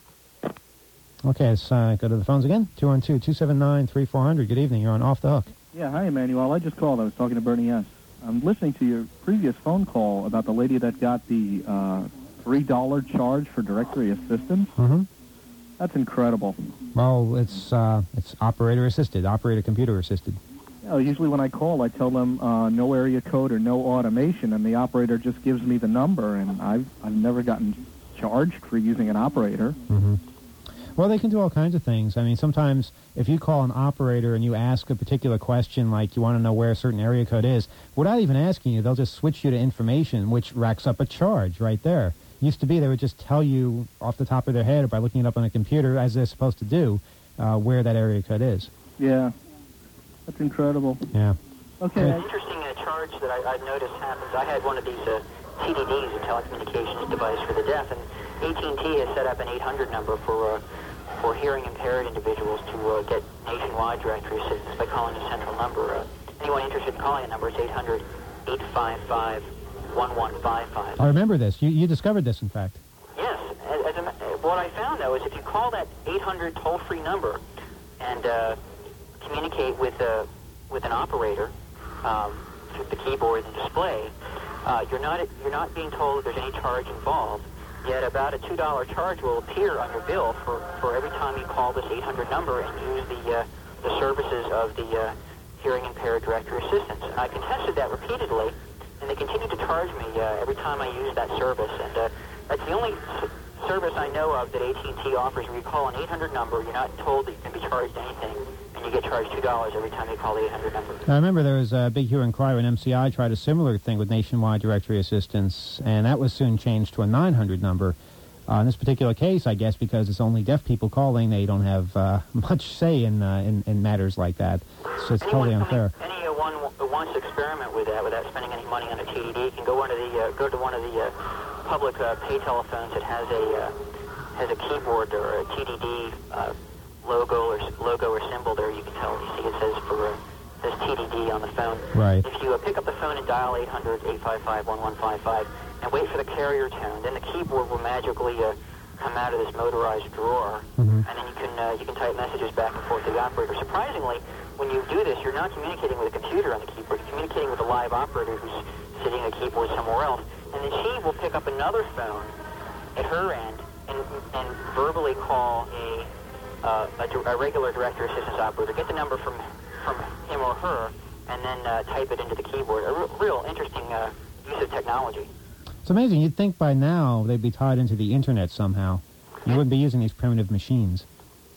Okay, let's uh, go to the phones again. two one two, two seven nine, three four zero zero. Good evening. You're on Off the Hook. Yeah, hi, Emmanuel. I just called. I was talking to Bernie S. I'm listening to your previous phone call about the lady that got the uh, three dollar charge for directory assistance. Mm-hmm. That's incredible. Well, it's uh, it's operator-assisted, operator-computer-assisted. You know, usually when I call, I tell them uh, no area code or no automation, and the operator just gives me the number, and I've, I've never gotten charged for using an operator. Mm-hmm. Well, they can do all kinds of things. I mean, sometimes if you call an operator and you ask a particular question, like you want to know where a certain area code is, without even asking you, they'll just switch you to information, which racks up a charge right there. Used to be they would just tell you off the top of their head or by looking it up on a computer, as they're supposed to do, uh, where that area code is. Yeah, that's incredible. Yeah. Okay. An interesting uh, charge that I, I've noticed happens. I had one of these uh, T D Ds, a telecommunications device for the deaf, and A T and T has set up an eight hundred number for uh, for hearing impaired individuals to uh, get nationwide directory assistance by calling a central number. Uh, anyone interested in calling a number, it's eight hundred, eight five five, one one five five. I remember this. You, you discovered this, in fact. Yes. As, as a, what I found, though, is if you call that eight hundred toll-free number and uh, communicate with a, with an operator um, through the keyboard and display, uh, you're not you're not being told that there's any charge involved. Yet about a two dollar charge will appear on your bill for, for every time you call this eight hundred number and use the uh, the services of the uh, hearing impaired directory assistance. And I contested that repeatedly, and they continue to charge me uh, every time I use that service. And uh, that's the only s- service I know of that A T and T offers where you call an eight hundred number, you're not told that you can be charged anything, and you get charged two dollars every time you call the eight hundred number. I remember there was a big hue and cry when M C I tried a similar thing with nationwide directory assistance, and that was soon changed to a nine hundred number. Uh, in this particular case, I guess because it's only deaf people calling, they don't have uh, much say in, uh, in in matters like that. So it's Anyone totally unfair. Coming, any uh, one who wants to experiment with that without spending any money on a T D D can go into the uh, go to one of the uh, public uh, pay telephones that has a uh, has a keyboard or a T D D uh, logo or logo or symbol there. You can tell. You see it says for uh, says T D D on the phone. Right. If you uh, pick up the phone and dial eight hundred, eight five five, one one five five and wait for the carrier tone, then the keyboard will magically uh, come out of this motorized drawer, Mm-hmm. and then you can uh, you can type messages back and forth to the operator. Surprisingly, when you do this, you're not communicating with a computer on the keyboard. You're communicating with a live operator who's sitting at a keyboard somewhere else, and then she will pick up another phone at her end and, and verbally call a, uh, a, dir- a regular directory assistance operator, get the number from from him or her, and then uh, type it into the keyboard. A re- real interesting uh, use of technology. It's amazing. You'd think by now they'd be tied into the internet somehow. You wouldn't be using these primitive machines.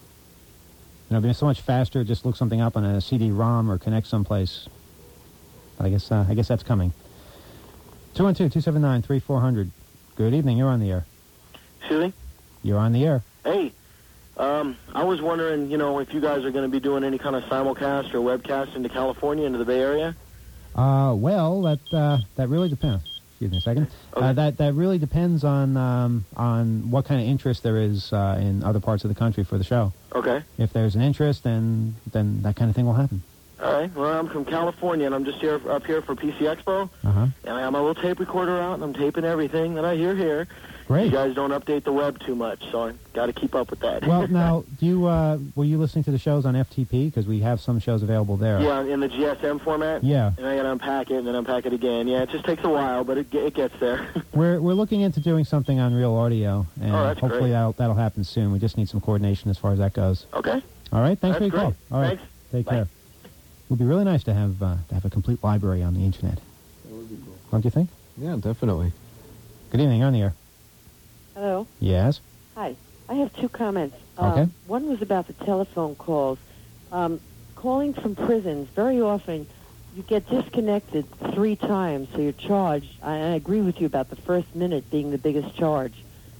You know, it'd be so much faster. Just look something up on a C D ROM or connect someplace. But I guess uh, I guess that's coming. two one two, two seven nine, three four zero zero. Good evening. You're on the air. Excuse me? You're on the air. Hey, um, I was wondering, you know, if you guys are going to be doing any kind of simulcast or webcast into California, into the Bay Area? Uh, well, that uh, that really depends. Excuse me a second. Okay. Uh, that that really depends on um, on what kind of interest there is uh, in other parts of the country for the show. Okay. If there's an interest, then then that kind of thing will happen. All right. Well, I'm from California, and I'm just here up here for P C Expo. Uh-huh. And I have my little tape recorder out, and I'm taping everything that I hear here. Great. You guys don't update the web too much, so I got to keep up with that. Well, now, do you uh, were you listening to the shows on F T P? Because we have some shows available there. Yeah, in the G S M format. Yeah. And I got to unpack it and then unpack it again. Yeah, it just takes a while, but it ge- it gets there. We're we're looking into doing something on Real Audio, and Oh, that's hopefully great. that'll that'll happen soon. We just need some coordination as far as that goes. Okay. All right. Thanks That's for your great. call. All right. Thanks. Take Bye. care. It would be really nice to have uh, to have a complete library on the internet. That would be cool. Don't you think? Yeah, definitely. Good evening. You're on the air. Hello. Yes. Hi. I have two comments. Okay. Um, one was about the telephone calls. Um, calling from prisons, very often you get disconnected three times, so you're charged. I, I agree with you about the first minute being the biggest charge.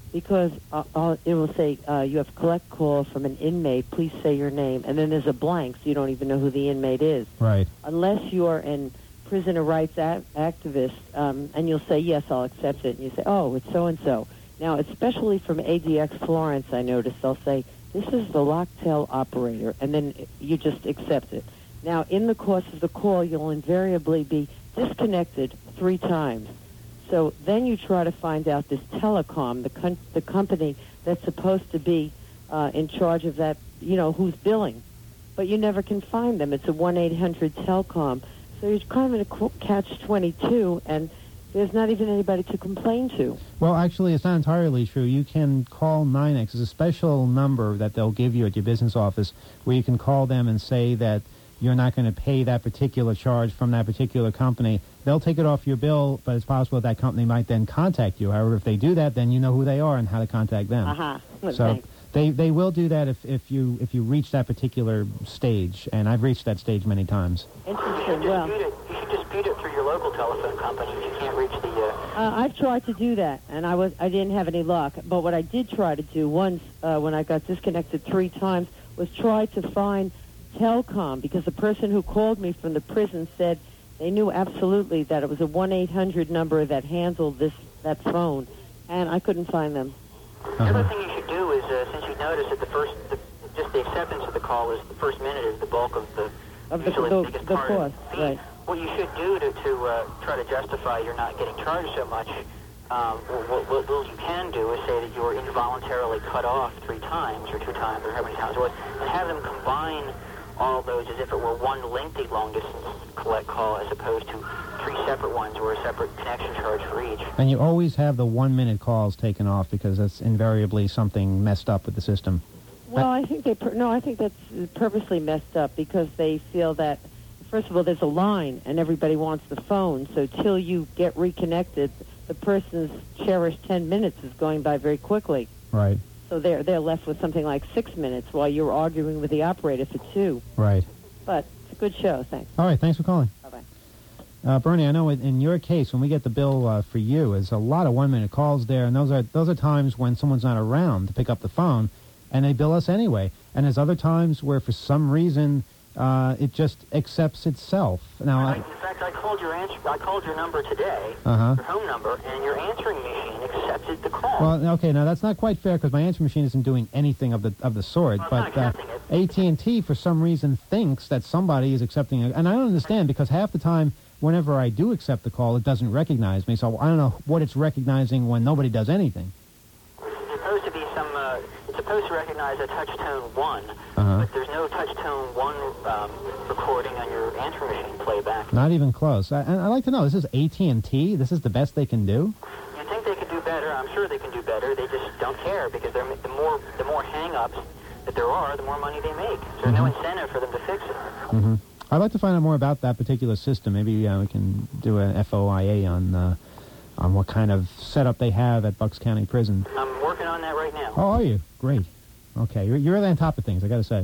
because uh, uh, it will say uh, you have collect call from an inmate. Please say your name, and then there's a blank, so you don't even know who the inmate is. Right. Unless you're an prisoner rights a- activist, um, and you'll say yes, I'll accept it, and you say, oh, it's so and so. Now, especially from A D X Florence, I noticed they'll say this is the Locktel operator, and then you just accept it. Now, in the course of the call, you'll invariably be disconnected three times. So then you try to find out this telecom, the con- the company that's supposed to be uh, in charge of that, you know, who's billing. But you never can find them. It's a one eight hundred telecom. So you're kind of in a qu- catch twenty-two, and there's not even anybody to complain to. Well, actually, it's not entirely true. You can call nine X. It's a special number that they'll give you at your business office where you can call them and say that you're not going to pay that particular charge from that particular company. They'll take it off your bill, but it's possible that company might then contact you. However, if they do that, then you know who they are and how to contact them. Uh-huh. Well, So thanks. they, they will do that if, if you if you reach that particular stage, and I've reached that stage many times. Interesting. You Well, should dispute it. You should dispute it through your local telephone company if you can't reach the. Uh, Uh, I've tried to do that, and I was I didn't have any luck. But what I did try to do once, uh, when I got disconnected three times, was try to find Telcom, because the person who called me from the prison said they knew absolutely that it was a one eight hundred number that handled this that phone, and I couldn't find them. The other thing you should do is, uh, since you notice that the first, the, just the acceptance of the call is the first minute is the bulk of the Of the, usually the, biggest the part cost, of the fee. right. What you should do to, to uh, try to justify you're not getting charged so much, um, what, what, what you can do is say that you were involuntarily cut off three times or two times or how many times it was, and have them combine all those as if it were one lengthy long-distance collect call as opposed to three separate ones or a separate connection charge for each. And you always have the one-minute calls taken off because that's invariably something messed up with the system. Well, I think they pur- no, I think that's purposely messed up because they feel that, first of all, there's a line and everybody wants the phone. So till you get reconnected, the person's cherished ten minutes is going by very quickly. Right, So they're they're left with something like six minutes while you're arguing with the operator for two. right. But it's a good show. Thanks. All right, thanks for calling. Bye-bye. Uh, Bernie, I know in- in your case, when we get the bill uh, for you, there's a lot of one-minute calls there, and those are those are times when someone's not around to pick up the phone, and they bill us anyway. And there's other times where, for some reason, uh, it just accepts itself. Now, I, I, in fact, I called your answer. I called your number today, Uh-huh. your home number, and your answering machine accepted the call. well, okay, now that's not quite fair because my answering machine isn't doing anything of the of the sort. Well, it's but not uh, accepting A T and T, for some reason, thinks that somebody is accepting it, and I don't understand because half the time, whenever I do accept the call, it doesn't recognize me. So I don't know what it's recognizing when nobody does anything. It's supposed to be some. Uh, it's supposed to recognize a touch tone one, Uh-huh. but there's no touch tone one um, recording on your answering machine playback. Not even close. I, and I'd like to know, this is A T and T? This is the best they can do? You'd think they could do better. I'm sure they can do better. They just don't care because they're, the more the more hang-ups that there are, the more money they make. So there's no incentive for them to fix it. Mm-hmm. I'd like to find out more about that particular system. Maybe uh, we can do an F O I A on uh, on what kind of setup they have at Bucks County Prison. I'm working on that right now. Oh, are you? Great. Okay, you're, you're really on top of things, I got to say.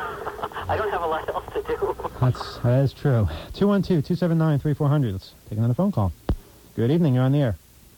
I don't have a lot else to do. That's, that is true. two one two, two seven nine, three four zero zero. Let's take another phone call. Good evening, you're on the air.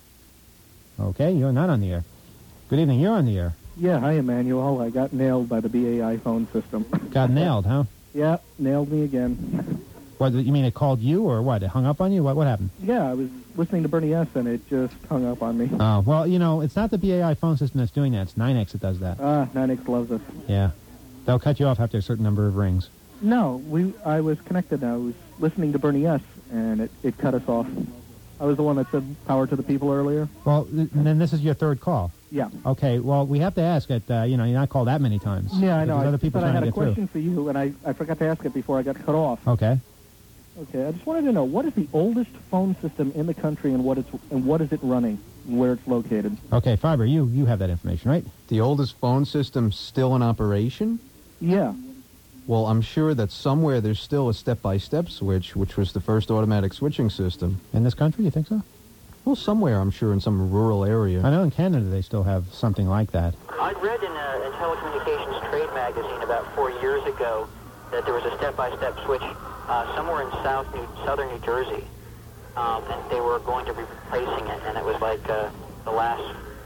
Okay, you're not on the air. Good evening, you're on the air. Yeah, hi, Emmanuel. I got nailed by the B A I phone system. Got nailed, huh? Yeah, nailed me again. What, you mean it called you, or what? It hung up on you? What, what happened? Yeah, I was listening to Bernie S, and it just hung up on me. Oh, well, you know, it's not the B A I phone system that's doing that. It's nine X that does that. Ah, nine X loves us. Yeah. They'll cut you off after a certain number of rings. No, we. I was connected. I was listening to Bernie S, and it, it cut us off. I was the one that said power to the people earlier. Well, th- and then this is your third call. Yeah. Okay, well, we have to ask it, uh, you know, you're not called that many times. Yeah, I know. There's I, other people but I trying had to a get through. question for you, and I, I forgot to ask it before I got cut off. Okay. Okay, I just wanted to know, what is the oldest phone system in the country, and what it's and what is it running, and where it's located? Okay, Fiber, you, you have that information, right? The oldest phone system still in operation? Yeah. Well, I'm sure that somewhere there's still a step-by-step switch, which was the first automatic switching system. In this country, you think so? Well, somewhere, I'm sure, in some rural area. I know in Canada they still have something like that. I'd read in a in Telecommunications Trade magazine about four years ago that there was a step-by-step switch uh, somewhere in South New, southern New Jersey, um, and they were going to be replacing it, and it was like uh, the last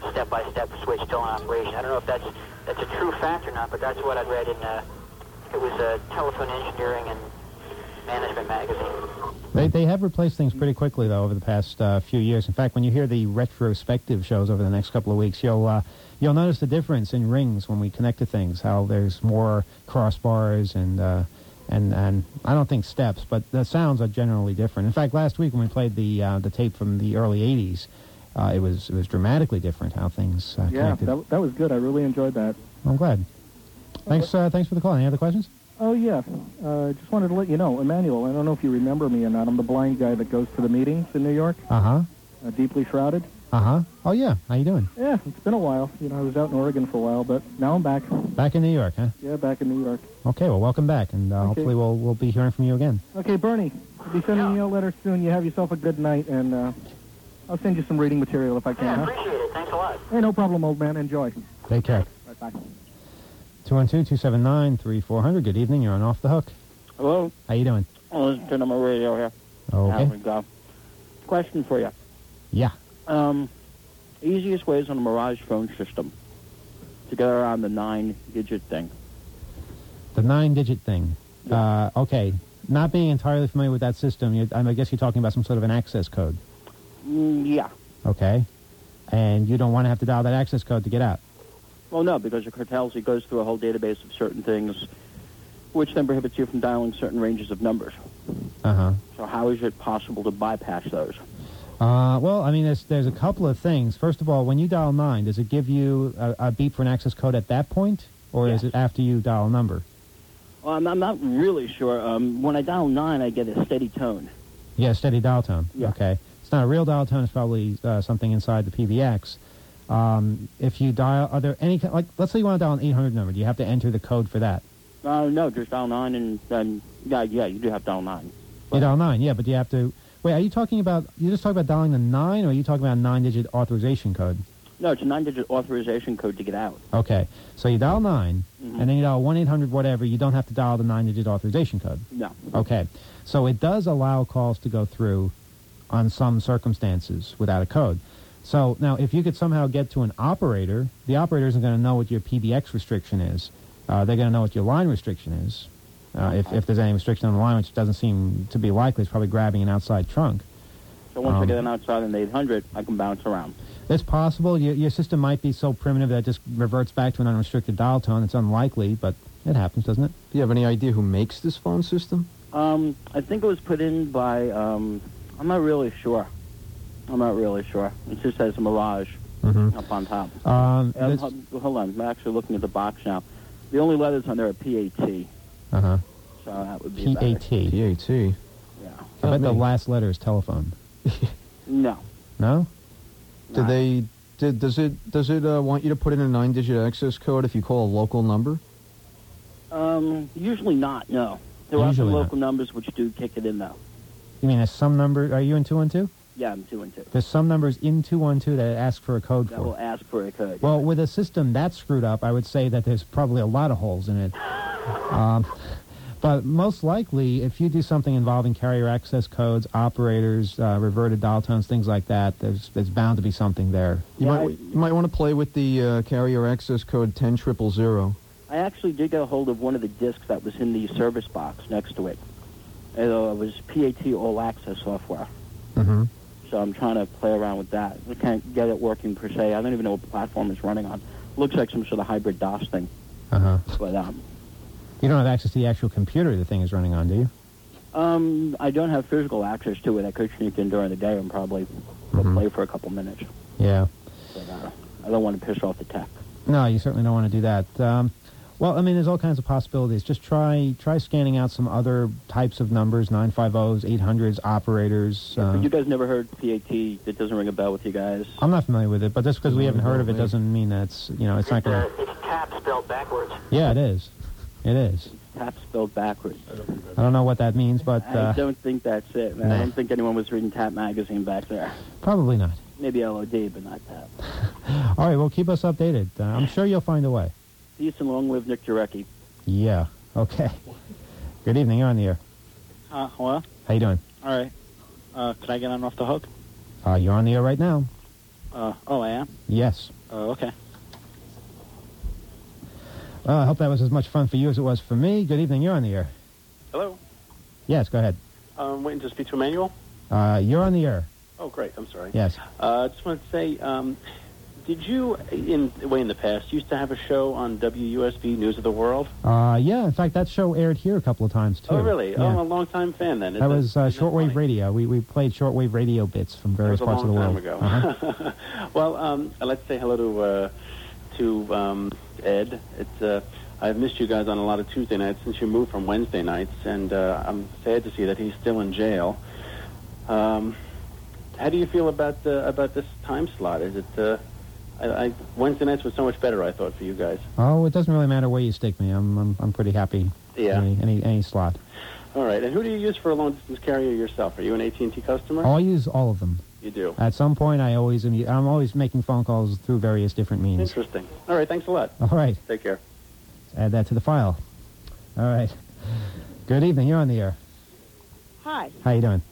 step-by-step switch still in operation. I don't know if that's that's a true fact or not, but that's what I read in uh, it was uh, Telephone Engineering and Management magazine. They they have replaced things pretty quickly though over the past uh, few years. In fact, when you hear the retrospective shows over the next couple of weeks, you'll uh, you'll notice the difference in rings when we connect to things. How there's more crossbars and uh, and and I don't think steps, but the sounds are generally different. In fact, last week when we played the uh, the tape from the early eighties, uh, it was it was dramatically different how things uh, Yeah, connected. that, that was good. I really enjoyed that. I'm glad. Thanks uh, thanks for the call. Any other questions? Oh, yeah. Uh, just wanted to let you know, Emmanuel, I don't know if you remember me or not. I'm the blind guy that goes to the meetings in New York, Uh-huh. uh, deeply shrouded. Uh-huh. Oh, yeah. How you doing? Yeah, it's been a while. You know, I was out in Oregon for a while, but now I'm back. Back in New York, huh? Yeah, back in New York. Okay, well, welcome back, and uh, Okay. hopefully we'll we'll be hearing from you again. Okay, Bernie, I'll be sending you a letter soon. You have yourself a good night, and uh, I'll send you some reading material if I can. Yeah, huh? appreciate it. Thanks a lot. Hey, no problem, old man. Enjoy. Take care. Right, bye. two one two, two seven nine, three four zero zero. Good evening. You're on Off the Hook. Hello? How you doing? Oh, listen to number radio here. Okay. There we go. Question for you. Yeah. Um, easiest ways on a Mirage phone system to get around the nine-digit thing. The nine-digit thing. Uh, okay. Not being entirely familiar with that system, you, I guess you're talking about some sort of an access code. Mm, yeah. Okay. And you don't want to have to dial that access code to get out. Well, no, because it cartels, it goes through a whole database of certain things, which then prohibits you from dialing certain ranges of numbers. Uh-huh. So how is it possible to bypass those? Uh, well, I mean, there's, there's a couple of things. First of all, when you dial nine, does it give you a, a beep for an access code at that point? Or Yes. is it after you dial a number? Well, I'm, I'm not really sure. Um, when I dial nine, I get a steady tone. Yeah, steady dial tone. Yeah. Okay. It's not a real dial tone. It's probably uh, something inside the P B X. Um, if you dial, are there any, like, let's say you want to dial an eight hundred number. Do you have to enter the code for that? Uh, no, just dial nine, and then, yeah, yeah, you do have dial nine. You dial nine, yeah, but do you have to, wait, are you talking about, you just talking about dialing the nine, or are you talking about a nine-digit authorization code? No, it's a nine-digit authorization code to get out. Okay. So you dial nine, Mhm. and then you dial one eight hundred whatever. You don't have to dial the nine-digit authorization code. No. Okay. So it does allow calls to go through on some circumstances without a code. So now if you could somehow get to an operator, the operator isn't going to know what your P B X restriction is. Uh, they're going to know what your line restriction is. Uh, if, if there's any restriction on the line, which doesn't seem to be likely, it's probably grabbing an outside trunk. So once I Um, get an outside in the eight hundred, I can bounce around. It's possible. Your, your system might be so primitive that it just reverts back to an unrestricted dial tone. It's unlikely, but it happens, doesn't it? Do you have any idea who makes this phone system? Um, I think it was put in by, um, I'm not really sure. I'm not really sure. It just says Mirage Mhm. up on top. Um, Um, this- ho- hold on, I'm actually looking at the box now. The only letters on there are P A T, Uh-huh. so that would be P about A it. T. P A T. Yeah. I bet the me. last letter is telephone. No. No? Did they? Did, does it? Does it uh, want you to put in a nine-digit access code if you call a local number? Um, usually not, no. There are Usually some not. local numbers which do kick it in, though. You mean there's some number, are you in two one two? Yeah, I'm two and two. There's some numbers in two one two that ask for a code That for. will ask for a code. Well, with a system that's screwed up, I would say that there's probably a lot of holes in it. Um, but most likely, if you do something involving carrier access codes, operators, uh, reverted dial tones, things like that, there's there's bound to be something there. You might you might want to play with the uh, carrier access code ten triple zero. I actually did get a hold of one of the discs that was in the service box next to it. And, uh, it was P A T All Access software. Mm-hmm. So I'm trying to play around with that. I can't get it working per se. I don't even know what platform it's running on. Looks like some sort of hybrid DOS thing. Uh-huh. But um, You don't have access to the actual computer the thing is running on, do you? um, I don't have physical access to it. I could sneak in during the day and probably go Mhm. play for a couple minutes. Yeah. But uh, I don't want to piss off the tech. No, you certainly don't want to do that. Um, well, I mean, there's all kinds of possibilities. Just try try scanning out some other types of numbers, nine fifties, eight hundreds, operators. Uh, But you guys never heard P A T? It doesn't ring a bell with you guys? I'm not familiar with it, but just because we haven't heard of it me. doesn't mean that's, you know, it's not going Uh, to... it's tap spelled backwards. Yeah, it is. It is. Tap spelled backwards. I don't know what that means, but I uh, don't think that's it, man. nah. I don't think anyone was reading Tap magazine back there. probably not. Maybe L O D, but not Tap. All right, well, keep us updated. Uh, I'm sure you'll find a way. Peace and long live Nick Jarecki. Yeah, okay. Good evening, you're on the air. Uh, hello? How you doing? All right. Uh, could I get on off the hook? Uh, you're on the air right now. Uh, oh, I am? Yes. Oh, okay. Well, I hope that was as much fun for you as it was for me. Good evening. You're on the air. Hello? Yes, go ahead. I'm waiting to speak to Emmanuel. Uh, you're on the air. Oh, great. I'm sorry. Yes. Uh, I just wanted to say, um, did you, in way in the past, used to have a show on W U S B News of the World? Uh, yeah, in fact, that show aired here a couple of times, too. Oh, really? Yeah. Oh, I'm a long-time fan, then. That was uh, shortwave radio. We we played shortwave radio bits from various That was parts a of the long world. time ago. Uh-huh. Well, um, I'd like to say hello to uh, to um, Ed. It's uh, I've missed you guys on a lot of Tuesday nights since you moved from Wednesday nights, and uh, I'm sad to see that he's still in jail. Um, how do you feel about uh, about this time slot? Is it uh, I, I, Wednesday nights was so much better, I thought, for you guys. Oh, it doesn't really matter where you stick me. I'm I'm, I'm pretty happy. Yeah. Any, any any slot. All right. And who do you use for a long-distance carrier yourself? Are you an A T and T customer? I'll use all of them. You do. At some point, I always am. I'm always making phone calls through various different means. Interesting. All right. Thanks a lot. All right. Take care. Let's add that to the file. All right. Good evening. You're on the air. Hi. How you doing?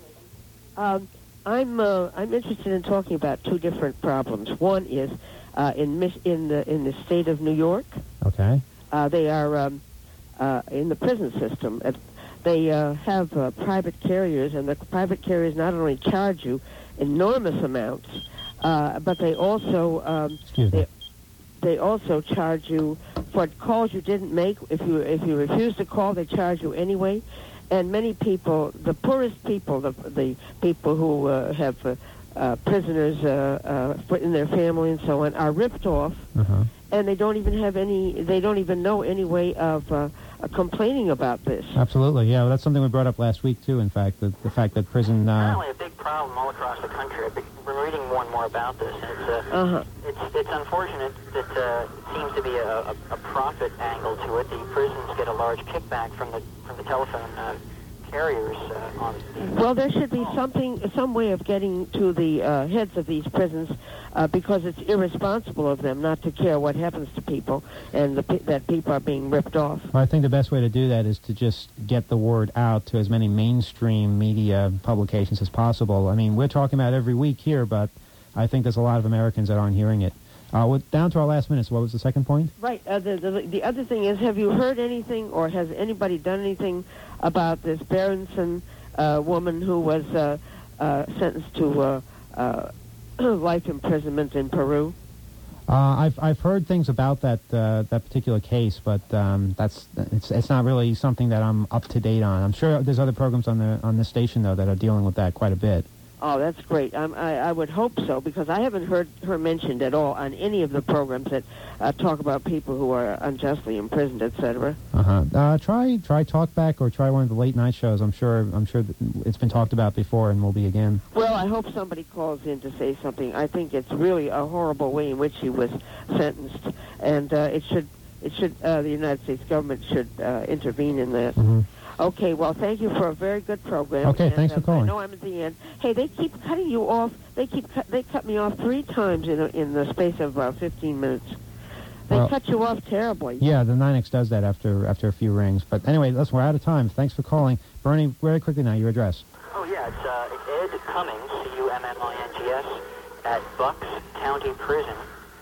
Um, I'm uh, I'm interested in talking about two different problems. One is uh, in Mich- in the in the state of New York. Okay. Uh, they are um, uh, in the prison system. Uh, they uh, have uh, private carriers, and the private carriers not only charge you enormous amounts, uh, but they also um, they, they also charge you for calls you didn't make. If you if you refuse to call, they charge you anyway. And many people, the poorest people, the the people who uh, have uh, uh, prisoners uh, uh, in their family and so on, are ripped off, uh-huh. and they don't even have any. They don't even know any way of uh, uh, complaining about this. Absolutely. Yeah. Well, that's something we brought up last week too. In fact, the, the fact that prison. Uh, Apparently, a big problem all across the country. I've been reading more and more about this, and it's uh, Uh-huh. it's it's unfortunate that uh, it seems to be a, a, a profit angle to it. The prisons get a large kickback from the from the telephone uh, carriers uh, on. Well, there should be something, some way of getting to the uh, heads of these prisons, uh, because it's irresponsible of them not to care what happens to people, and the, pe- that people are being ripped off. Well, I think the best way to do that is to just get the word out to as many mainstream media publications as possible. I mean, we're talking about it every week here, but I think there's a lot of Americans that aren't hearing it. Uh, with, down to our last minutes, what was the second point? Right. Uh, the, the the other thing is, have you heard anything, or has anybody done anything about this Berenson uh, woman who was uh, uh, sentenced to uh, uh, life imprisonment in Peru? Uh, I've I've heard things about that uh, that particular case, but um, that's it's it's not really something that I'm up to date on. I'm sure there's other programs on the on this station though that are dealing with that quite a bit. Oh, that's great. Um, I, I would hope so, because I haven't heard her mentioned at all on any of the programs that uh, talk about people who are unjustly imprisoned, et cetera. Uh-huh. Uh Try try Talkback or try one of the late night shows. I'm sure I'm sure that it's been talked about before and will be again. Well, I hope somebody calls in to say something. I think it's really a horrible way in which he was sentenced, and uh, it should it should uh, the United States government should uh, intervene in that. Mm-hmm. Okay, well, thank you for a very good program. Okay, and, thanks for uh, calling. I know I'm at the end. Hey, they keep cutting you off. They keep cut, they cut me off three times in a, in the space of uh, fifteen minutes. They Well, cut you off terribly. Yeah, the nine X does that after after a few rings. But anyway, listen, we're out of time. Thanks for calling. Bernie, very quickly now, your address. Oh yeah, it's uh, it's Ed Cummings, C U M M I N G S, at Bucks County Prison,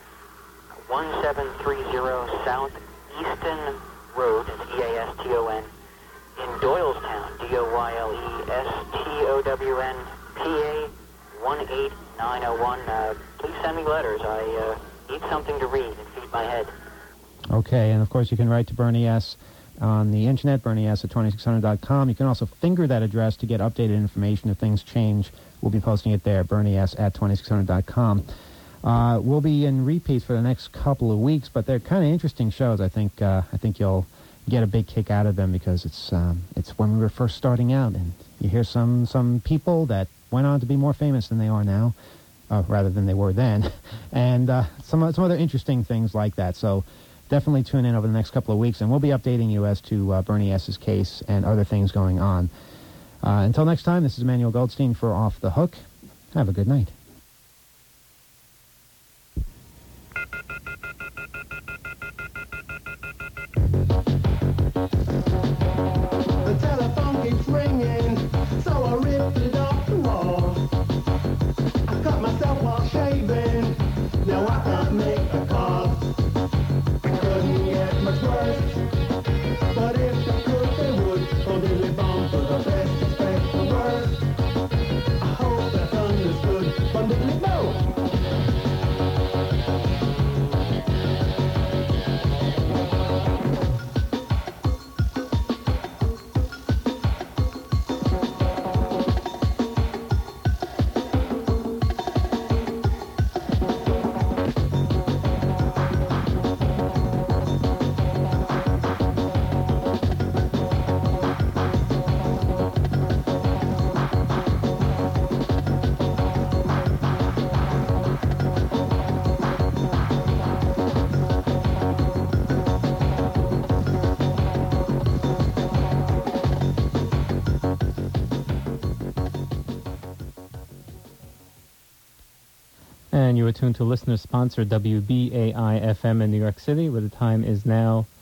one seven three zero South Easton Road. It's E A S T O N. In Doylestown, D O Y L E S T O W N, P A one eight nine oh one. Uh, please send me letters. I uh, need something to read and feed my head. Okay, and of course you can write to Bernie S. on the internet, bernie s at twenty-six hundred dot com. You can also finger that address to get updated information if things change. We'll be posting it there, bernie s at twenty-six hundred dot com. Uh, we'll be in repeats for the next couple of weeks, but they're kind of interesting shows. I think uh, I think you'll get a big kick out of them because it's um, it's when we were first starting out, and you hear some some people that went on to be more famous than they are now, uh, rather than they were then, and uh, some some other interesting things like that. So definitely tune in over the next couple of weeks, and we'll be updating you as to uh, Bernie S.'s case and other things going on. Uh, until next time, this is Emmanuel Goldstein for Off the Hook. Have a good night. The telephone keeps ringing, so I ripped it off the wall. I cut myself while shaving. And you are tuned to listener-sponsored W B A I F M in New York City, where the time is now